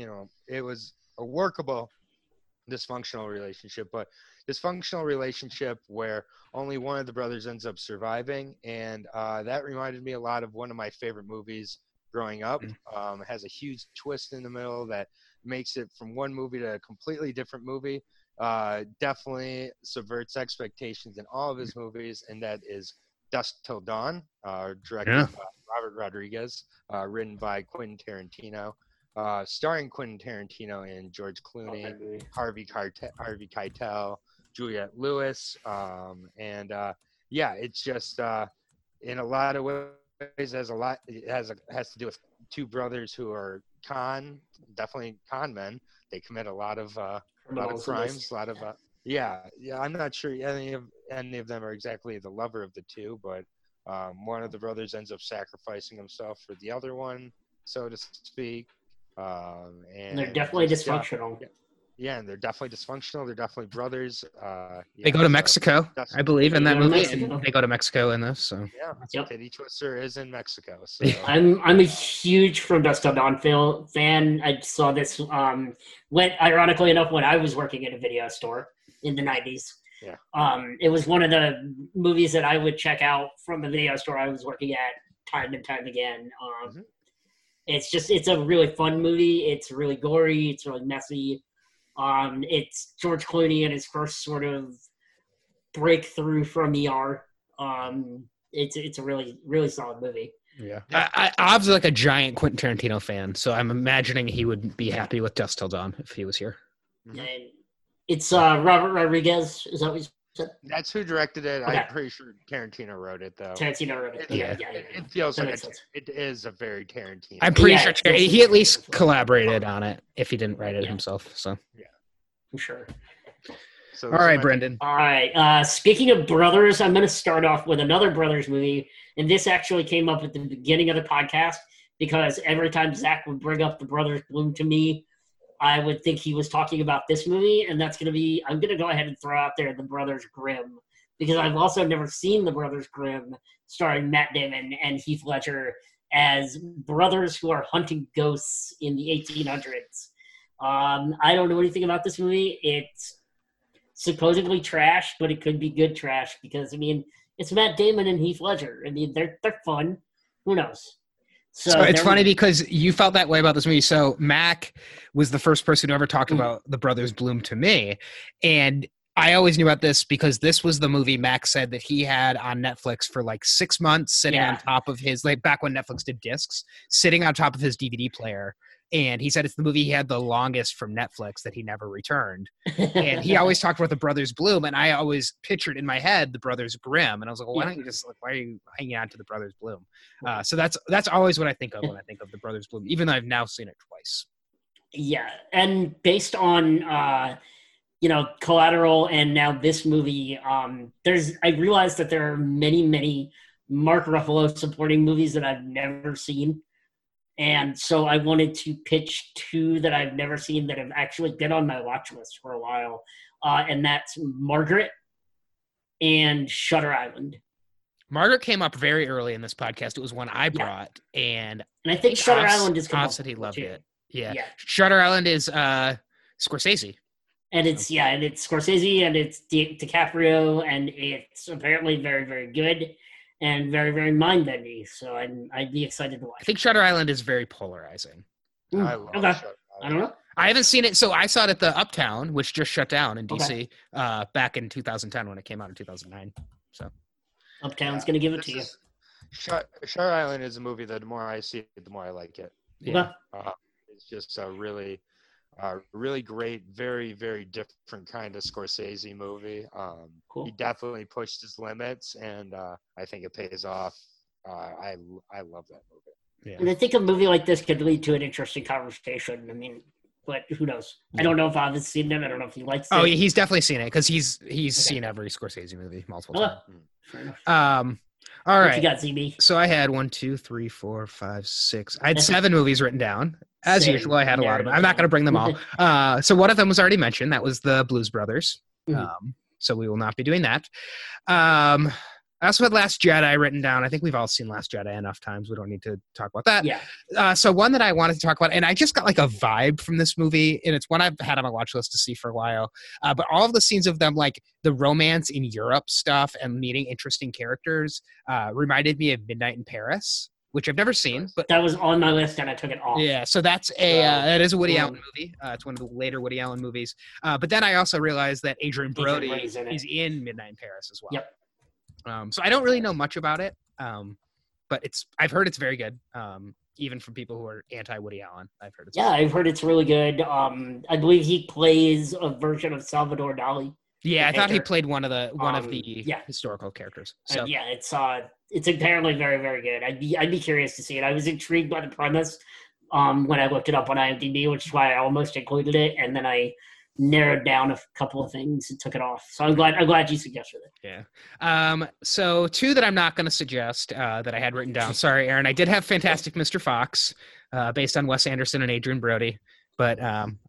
a workable dysfunctional relationship, but dysfunctional relationship where only one of the brothers ends up surviving, and that reminded me a lot of one of my favorite movies growing up. It has a huge twist in the middle that makes it from one movie to a completely different movie. Definitely subverts expectations in all of his movies, and that is Dusk Till Dawn, directed by Robert Rodriguez, written by Quentin Tarantino, starring Quentin Tarantino and George Clooney, Harvey Keitel, Juliette Lewis, and it's just in a lot of ways it has to do with two brothers who are definitely con men. They commit a lot of crimes, I'm not sure any of them are exactly the lover of the two, but one of the brothers ends up sacrificing himself for the other one. so to speak. And they're definitely just, dysfunctional. Yeah, and they're definitely dysfunctional. They're definitely brothers. They go to Mexico, I believe, in that They go to movie. Mexico. And they go to Mexico in this. So Yeah, Yep. Titty Twister is in Mexico. So I'm a huge From Dusk Till Dawn fan. I saw this ironically enough when I was working at a video store in the 90s. Yeah. It was one of the movies that I would check out from the video store I was working at time and time again. It's a really fun movie. It's really gory. It's really messy. It's George Clooney and his first sort of breakthrough from ER. It's a really, really solid movie. yeah, I was like a giant Quentin Tarantino fan, so I'm imagining he would be happy with Dusk Till Dawn if he was here. Mhm. And it's Robert Rodriguez. Is that what you said? That's who directed it. Okay. I'm pretty sure Tarantino wrote it, though. Tarantino wrote it. Yeah. It feels That like makes sense. it is a very Tarantino. I'm pretty Yeah, sure it's he at least collaborated on it if he didn't write it Yeah. himself. So, For sure. So all right, Brendan. All right. Speaking of brothers, I'm going to start off with another brothers movie. And this actually came up at the beginning of the podcast because every time Zach would bring up the Brothers Bloom to me, I would think he was talking about this movie. And that's going to be, I'm going to go ahead and throw out there the Brothers Grimm because I've also never seen the Brothers Grimm starring Matt Damon and Heath Ledger as brothers who are hunting ghosts in the 1800s. I don't know anything about this movie. It's supposedly trash, but it could be good trash because I mean it's Matt Damon and Heath Ledger. I mean they're fun. Who knows? So it's funny because you felt that way about this movie. So Mac was the first person who ever talked about the Brothers Bloom to me, and I always knew about this because this was the movie Mac said that he had on Netflix for like 6 months, sitting on top of his, like back when Netflix did discs, sitting on top of his DVD player. And he said it's the movie he had the longest from Netflix that he never returned. And he always talked about the Brothers Bloom, and I always pictured in my head the Brothers Grimm, and I was like, well, why don't you just why are you hanging on to the Brothers Bloom? So that's always what I think of when I think of the Brothers Bloom, even though I've now seen it twice. Yeah, and based on Collateral and now this movie, I realized that there are many Mark Ruffalo supporting movies that I've never seen. And so I wanted to pitch two that I've never seen that have actually been on my watch list for a while. And that's Margaret and Shutter Island. Margaret came up very early in this podcast. It was one I brought. And I think Shutter Island is Oz said he loved it. Yeah. Yeah. Shutter Island is Scorsese. And it's Scorsese and it's DiCaprio and it's apparently very, very good. And very, very mind-bending, so I'd be excited to watch. I think Shutter Island is very polarizing. I love Okay. Shutter I don't know. I haven't seen it, so I saw it at the Uptown, which just shut down in DC back in 2010 when it came out in 2009. So Uptown's going to give it to you. Shutter Island is a movie that the more I see it, the more I like it. yeah. It's just a really great, very, very different kind of Scorsese movie. Cool. He definitely pushed his limits, and I think it pays off. I love that movie. And I think a movie like this could lead to an interesting conversation. I mean, but who knows? I don't know if I've seen him. I don't know if he likes it. Oh, yeah, he's definitely seen it because he's seen every Scorsese movie multiple times. Fair enough. All What right. you got, ZB? So I had 1, 2, 3, 4, 5, 6. I had 7 movies written down. As Same. usual, I had a lot of them. I'm not Narrative. going to bring them all. So one of them was already mentioned. That was the Blues Brothers. Mhm. So we will not be doing that. I also had Last Jedi written down. I think we've all seen Last Jedi enough times. We don't need to talk about that. Yeah. So one that I wanted to talk about, and I just got like a vibe from this movie, and it's one I've had on my watch list to see for a while. But all of the scenes of them, like the romance in Europe stuff and meeting interesting characters, reminded me of Midnight in Paris, which I've never seen. But That was on my list and I took it off. yeah, so that's that is a Woody Allen movie. It's one of the later Woody Allen movies. But then I also realized that Adrian Brody Brody's in it. is in Midnight in Paris as well. Yep. So I don't really know much about it, but I've heard it's very good. Even from people who are anti Woody Allen, I've heard it's Yeah, I've heard it's really good. I believe he plays a version of Salvador Dali. Yeah, I thought he Victor. played one of the yeah. historical characters. So Yeah, it's apparently very, very good. I'd be curious to see it. I was intrigued by the premise when I looked it up on IMDb, which is why I almost included it, and then I narrowed down a couple of things and took it off. So I'm glad you suggested it. yeah. So 2 that I'm not going to suggest that I had written down. Sorry, Aaron. I did have Fantastic Mr. Fox. based on Wes Anderson and Adrian Brody. But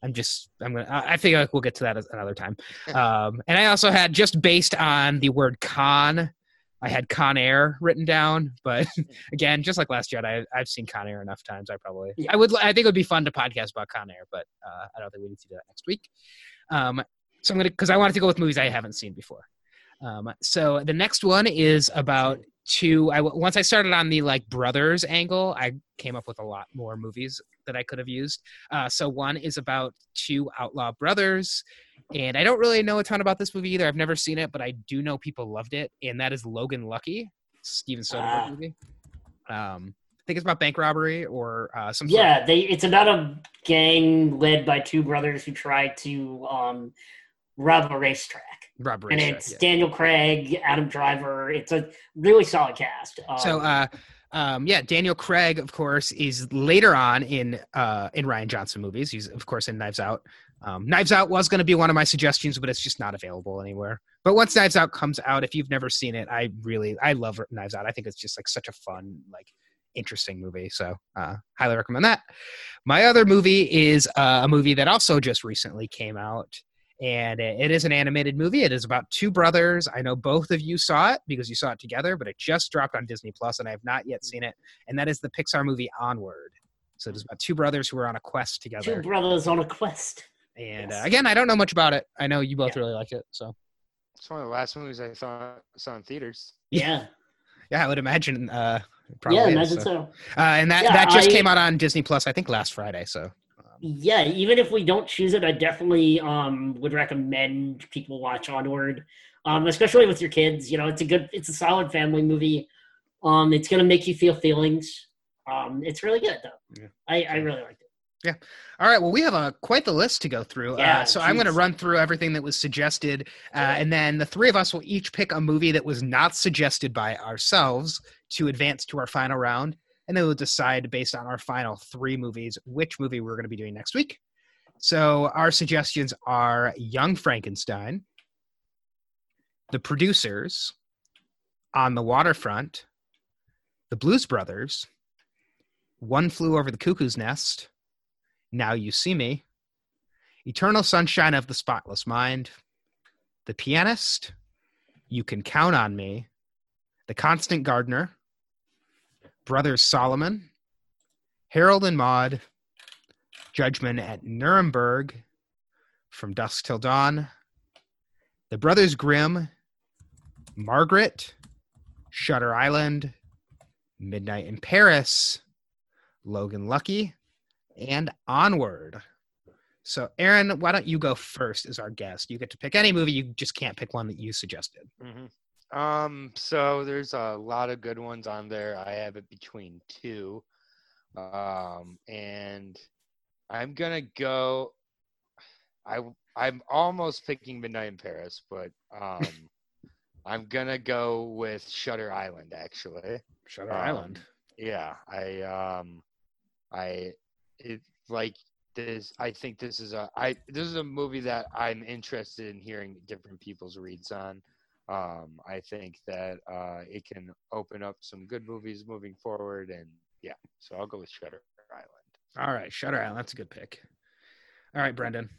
I think like we'll get to that another time. And I also had, just based on the word con, I had Con Air written down. But again, just like Last Jedi, I've seen Con Air enough times. I think it would be fun to podcast about Con Air, but I don't think we need to do that next week. So because I wanted to go with movies I haven't seen before. So the next one is about once I started on the like brothers angle, I came up with a lot more movies that I could have used. So one is about two outlaw brothers, and I don't really know a ton about this movie either. I've never seen it, but I do know people loved it, and that is Logan Lucky, Steven Soderbergh movie. I think it's about bank robbery or some. Yeah, it's about a gang led by two brothers who try to rob a racetrack. And it's Daniel Craig, Adam Driver. It's a really solid cast. Daniel Craig, of course, is later on in Rian Johnson movies. He's, of course, in Knives Out. Knives Out was going to be one of my suggestions, but it's just not available anywhere. But once Knives Out comes out, if you've never seen it, I love Knives Out. I think it's just like such a fun, like interesting movie. So highly recommend that. My other movie is a movie that also just recently came out. And it is an animated movie. It is about two brothers. I know both of you saw it because you saw it together, but it just dropped on Disney Plus, and I have not yet seen it. And that is the Pixar movie Onward. So it is about two brothers who are on a quest together. Two brothers on a quest. And again, I don't know much about it. I know you both really like it. So it's one of the last movies I saw in theaters. Yeah. Yeah, I would imagine. Probably. Yeah, imagine so. And that just came out on Disney Plus, I think, last Friday. So. Yeah, even if we don't choose it, I definitely would recommend people watch Onward, especially with your kids. You know, it's a solid family movie. It's gonna make you feel feelings. It's really good though. Yeah. I really liked it. Yeah. All right. Well, we have quite the list to go through. So I'm going to run through everything that was suggested, and then the three of us will each pick a movie that was not suggested by ourselves to advance to our final round. And then we'll decide based on our final three movies, which movie we're going to be doing next week. So our suggestions are Young Frankenstein, The Producers, On the Waterfront, The Blues Brothers, One Flew Over the Cuckoo's Nest, Now You See Me, Eternal Sunshine of the Spotless Mind, The Pianist, You Can Count on Me, The Constant Gardener, Brothers Solomon, Harold and Maude, Judgment at Nuremberg, From Dusk Till Dawn, The Brothers Grimm, Margaret, Shutter Island, Midnight in Paris, Logan Lucky, and Onward. So, Aaron, why don't you go first as our guest? You get to pick any movie. You just can't pick one that you suggested. Mm-hmm. So there's a lot of good ones on there. I have it between two. And I'm gonna go. I'm almost picking Midnight in Paris, but I'm gonna go with Shutter Island. Actually, Shutter Island. Yeah, I think this is a movie that I'm interested in hearing different people's reads on. I think that it can open up some good movies moving forward, and yeah, so I'll go with Shutter Island. All right, Shutter Island. That's a good pick. All right, Brendan.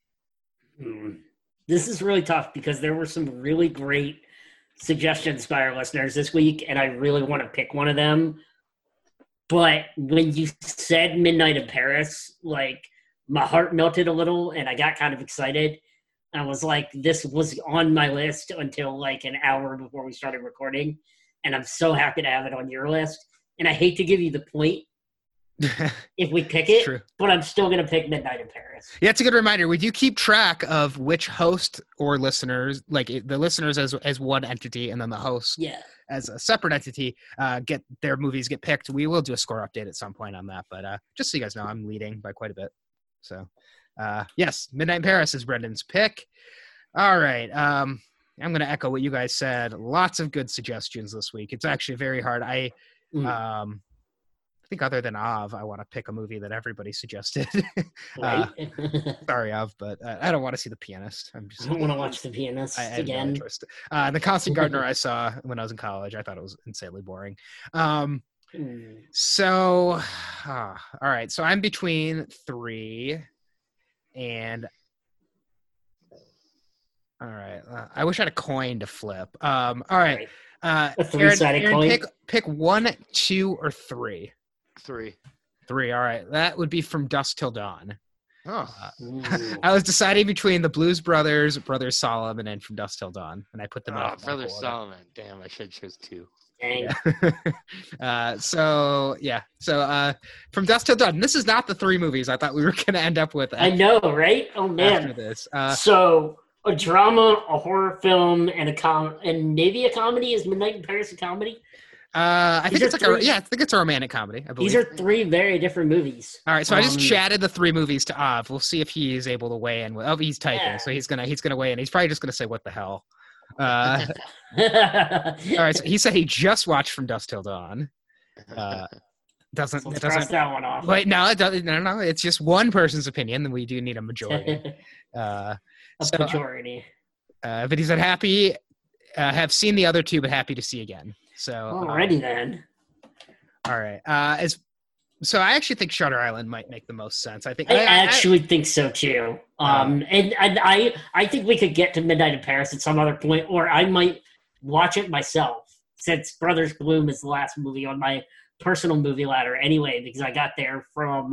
This is really tough because there were some really great suggestions by our listeners this week, and I really want to pick one of them. But when you said Midnight in Paris, like, my heart melted a little, and I got kind of excited. I was like, this was on my list until like an hour before we started recording, and I'm so happy to have it on your list. And I hate to give you the point if we pick it, true, but I'm still going to pick Midnight in Paris. Yeah, it's a good reminder. We do keep track of which host or listeners, like the listeners as one entity, and then the host as a separate entity, get their movies get picked. We will do a score update at some point on that, but just so you guys know, I'm leading by quite a bit. So, yes, Midnight in Paris is Brendan's pick. All right. I'm going to echo what you guys said. Lots of good suggestions this week. It's actually very hard. I think other than Av, I want to pick a movie that everybody suggested. Right. Sorry, Av, but I don't want to see The Pianist. I don't want to watch The Pianist again. The Constant Gardener I saw when I was in college. I thought it was insanely boring. So, all right. So I'm between 3 and. All right. I wish I had a coin to flip. All right. A three-sided Aaron, coin? pick 1, 2, or 3. 3. 3. All right. That would be From Dusk Till Dawn. Oh, Ooh. I was deciding between the Blues Brothers, Brothers Solomon, and From Dusk Till Dawn, and I put them out. Brother Solomon. Damn, I should choose 2. Dang. Yeah. So From Dusk Till Dawn. This is not the 3 movies I thought we were going to end up with. I know, right? Oh, After man. this, So, a drama, a horror film, and maybe a comedy? Is Midnight in Paris a comedy? I think These it's are like three- I think it's a romantic comedy. I believe. These are 3 very different movies. All right, so I just Um, chatted the 3 movies to Av. We'll see if he is able to weigh in. Oh, he's typing, Yeah. so he's gonna weigh in. He's probably just gonna say, "What the hell?" All right, so he said he just watched From Dusk Till Dawn. Doesn't Let's it cross doesn't? that one off. Wait, no, it doesn't. No. It's just one person's opinion. Then we do need a majority. A So- majority. But he said happy, have seen the other 2, but happy to see again. So Alrighty then. all right. So I actually think Shutter Island might make the most sense. I think I actually think so too. And I think we could get to Midnight in Paris at some other point, or I might watch it myself, since Brothers Bloom is the last movie on my personal movie ladder anyway, because I got there from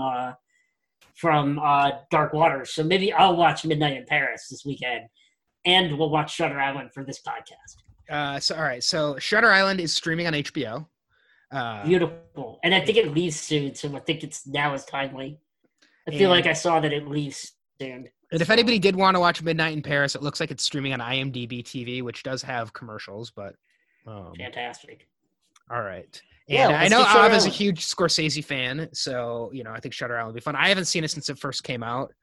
Dark Waters. So maybe I'll watch Midnight in Paris this weekend, and we'll watch Shutter Island for this podcast. So all right. So Shutter Island is streaming on HBO. Beautiful. And I think it leaves soon, so I think it's now is timely. I feel like I saw that it leaves soon. And if anybody did want to watch Midnight in Paris, it looks like it's streaming on IMDb TV, which does have commercials, but Fantastic. all right. Yeah, And I let's know do Shutter Av is a Island. huge Scorsese fan, so I think Shutter Island would be fun. I haven't seen it since it first came out.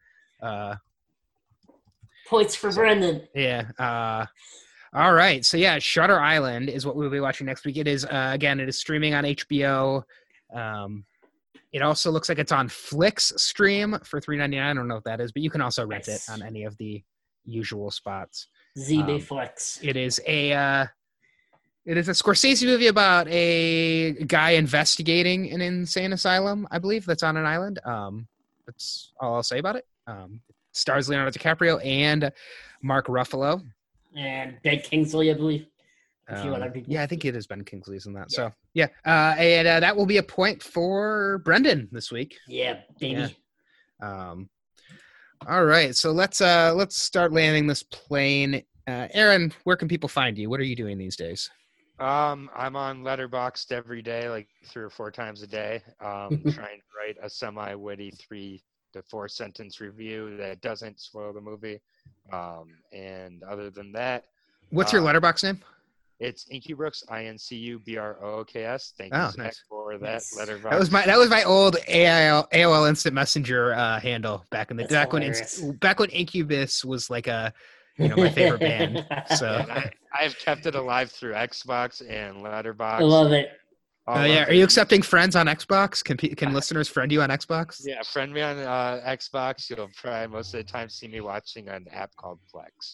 Points for Brendan. Yeah. All right. So yeah, Shutter Island is what we'll be watching next week. It is again, it is streaming on HBO. It also looks like it's on Flix Stream for $3.99. I don't know what that is, but you can also rent Nice. it on any of the usual spots. ZB Flex. It is a Scorsese movie about a guy investigating an insane asylum, I believe, that's on an island. That's all I'll say about it. Stars Leonardo DiCaprio and Mark Ruffalo. And Ben Kingsley, I believe. A few other people. Yeah, I think it is Ben Kingsley's in that. So yeah, and that will be a point for Brendan this week. Yeah, baby. All right, so let's start landing this plane. Aaron, where can people find you? What are you doing these days? I'm on Letterboxd every day, like 3 or 4 times a day. Trying to write a semi-witty 3 to 4 sentence review that doesn't spoil the movie. And other than that, What's your letterbox name? it's Incubrooks, INCUBROOKS. Thank Oh, you, Zach, nice. for that Nice. letterbox. That was my old AOL Instant Messenger handle back in the That's back when Incubus was like my favorite band. So And I've kept it alive through Xbox and Letterbox. I love it. yeah, are you accepting friends on Xbox? Can listeners friend you on Xbox? Yeah, friend me on Xbox. You'll probably most of the time see me watching an app called Plex.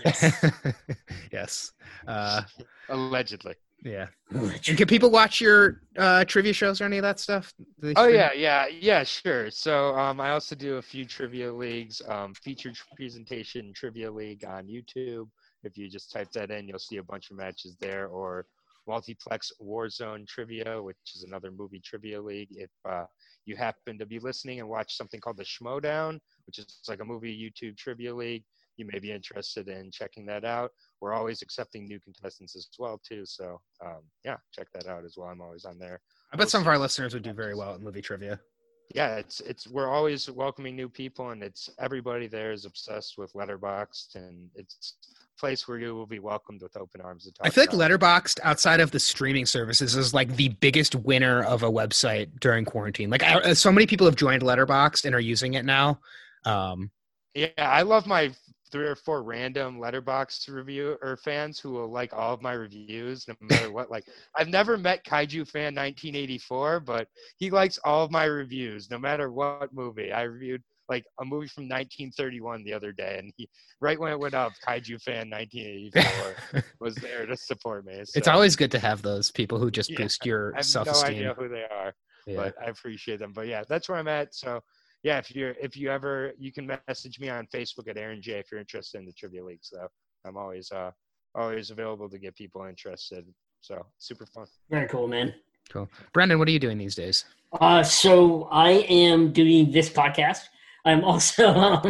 Yes. Allegedly. Yeah. And can people watch your trivia shows or any of that stuff? Do they Oh stream? yeah, sure. So I also do a few trivia leagues, featured presentation trivia league on YouTube. If you just type that in, you'll see a bunch of matches there, or Multiplex Warzone Trivia, which is another movie trivia league. If you happen to be listening and watch something called the Schmodown, which is like a movie YouTube trivia league, you may be interested in checking that out. We're always accepting new contestants as well too. So yeah, check that out as well. I'm always on there. I bet some of our listeners would do very well at movie trivia. Yeah, it's we're always welcoming new people, and it's everybody there is obsessed with Letterboxd, and it's a place where you will be welcomed with open arms to talk I feel like about. Letterboxd, outside of the streaming services, is like the biggest winner of a website during quarantine. Like, so many people have joined Letterboxd and are using it now. Yeah, I love my 3 or 4 random Letterboxd review or fans who will like all of my reviews no matter what. Like, I've never met Kaiju Fan 1984, but he likes all of my reviews no matter what movie. I reviewed like a movie from 1931 the other day, and he right when it went up, Kaiju Fan 1984 was there to support me. So, It's always good to have those people who just Yeah, boost your I have no self-esteem. idea who they are, Yeah. but I appreciate them. But yeah, that's where I'm at. So yeah, if you ever, you can message me on Facebook at Aaron J if you're interested in the Trivia League. So I'm always available to get people interested. So super fun. Very cool, man. Cool. Brendan, what are you doing these days? So I am doing this podcast. I'm also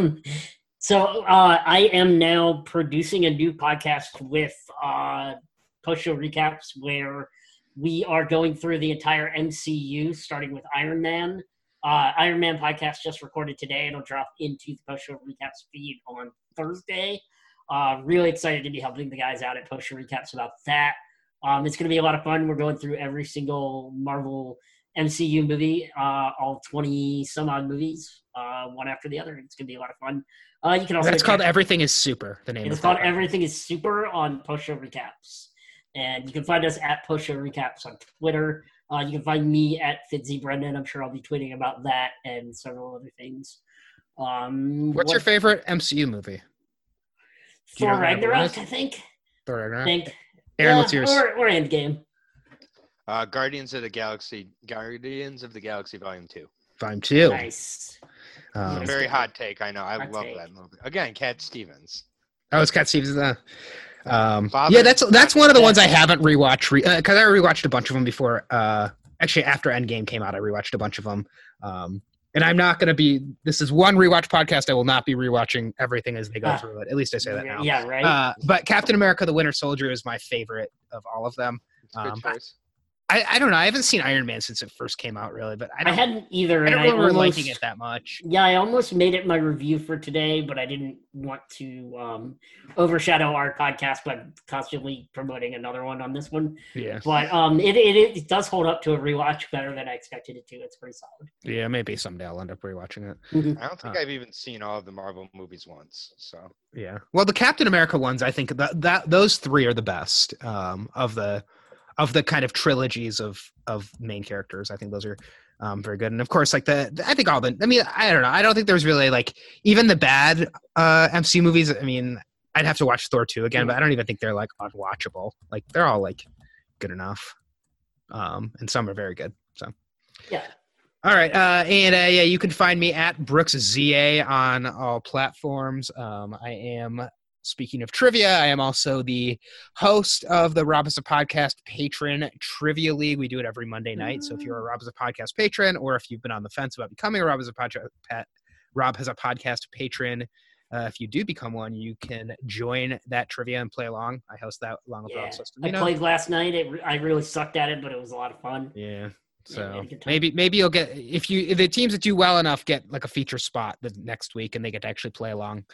I am now producing a new podcast with post-show recaps where we are going through the entire MCU, starting with Iron Man. Iron Man podcast just recorded today. It'll drop into the post-show recaps feed on Thursday. Really excited to be helping the guys out at post-show recaps about that. It's going to be a lot of fun. We're going through every single Marvel MCU movie, all 20 some odd movies, one after the other. It's going to be a lot of fun. You can also That's called Everything is Super, the name It's of called that. Everything is Super on Post Show Recaps. And you can find us at Post Show Recaps on Twitter. You can find me at Fitzy Brendan. I'm sure I'll be tweeting about that and several other things. What's your favorite MCU movie? Do you Thor know that one Ragnarok, is? I think. Thor I Ragnarok? think. Aaron, what's yours? Or Endgame. Guardians of the Galaxy Volume 2. Volume 2. Nice. Um, Very hot take, I know. I Hot love take. that movie. Again, Cat Stevens. oh, it's Cat Stevens. Father- Yeah, that's one of the ones I haven't rewatched because I rewatched a bunch of them before. Actually, after Endgame came out, I rewatched a bunch of them. And I'm not going to be. This is one rewatch podcast. I will not be rewatching everything as they go through it. At least I say that now. Yeah, right. But Captain America: The Winter Soldier is my favorite of all of them. It's a good choice. I don't know. I haven't seen Iron Man since it first came out, really. But I hadn't either. I don't and remember almost- liking it that much. Yeah, I almost made it my review for today, but I didn't want to overshadow our podcast by constantly promoting another one on this one. Yeah, But it does hold up to a rewatch better than I expected it to. It's pretty solid. yeah. Maybe someday I'll end up rewatching it. I don't think I've even seen all of the Marvel movies once. So Yeah. Well, the Captain America ones, I think that those three are the best of the kind of trilogies of main characters. I think those are very good. And of course, like I think all the. I mean, I don't know. I don't think there's really like even the bad MCU movies. I mean, I'd have to watch Thor 2 again, but I don't even think they're like unwatchable. Like they're all like good enough, and some are very good. So. Yeah. All right, yeah, you can find me at Brooks ZA on all platforms. I am, speaking of trivia, I am also the host of the Rob Has a Podcast Patron Trivia League. We do it every Monday night. So if you're a Rob Has a Podcast patron, or if you've been on the fence about becoming a Rob Has a Podcast patron, if you do become one, you can join that trivia and play along. I host that along with Rob I played last night. I really sucked at it, but it was a lot of fun. Yeah. Yeah, So good time. maybe you'll get if the teams that do well enough get like a feature spot the next week and they get to actually play along.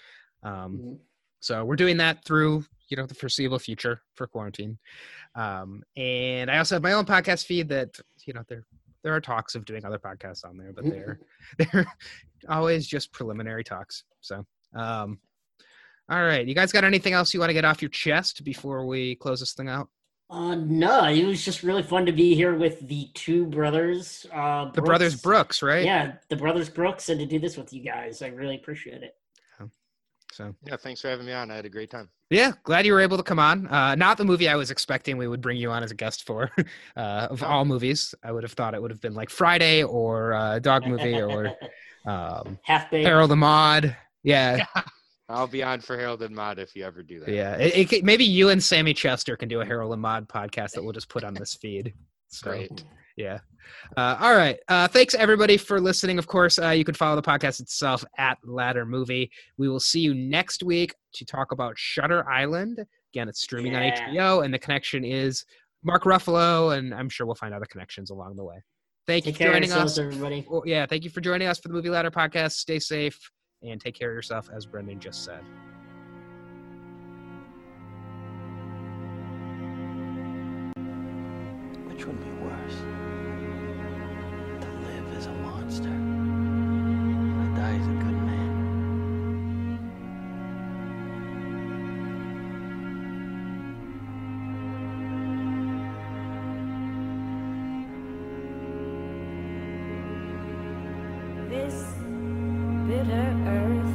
So we're doing that through the foreseeable future for quarantine. And I also have my own podcast feed that there are talks of doing other podcasts on there, but they're always just preliminary talks. So all right, you guys got anything else you want to get off your chest before we close this thing out? No, it was just really fun to be here with the two brothers. The brothers Brooks, right? Yeah, the brothers Brooks, and to do this with you guys. I really appreciate it. So yeah, thanks for having me on. I had a great time. yeah, glad you were able to come on. Not the movie I was expecting we would bring you on as a guest for. Of all movies, I would have thought it would have been like Friday or a dog movie or Half-Baked. Harold and Maude. Yeah. I'll be on for Harold and Maude if you ever do that. Yeah, maybe you and Sammy Chester can do a Harold and Maude podcast that we'll just put on this feed. So, Great. yeah. All right. Thanks everybody for listening. Of course, you can follow the podcast itself at Ladder Movie. We will see you next week to talk about Shutter Island. Again, it's streaming on HBO, and the connection is Mark Ruffalo, and I'm sure we'll find other connections along the way. Thank you Take for care of joining yourselves, us. everybody. Well, yeah, thank you for joining us for the Movie Ladder podcast. Stay safe and take care of yourself, as Brendan just said. Which would be worse? To live as a monster, or die as a good man? This bitter earth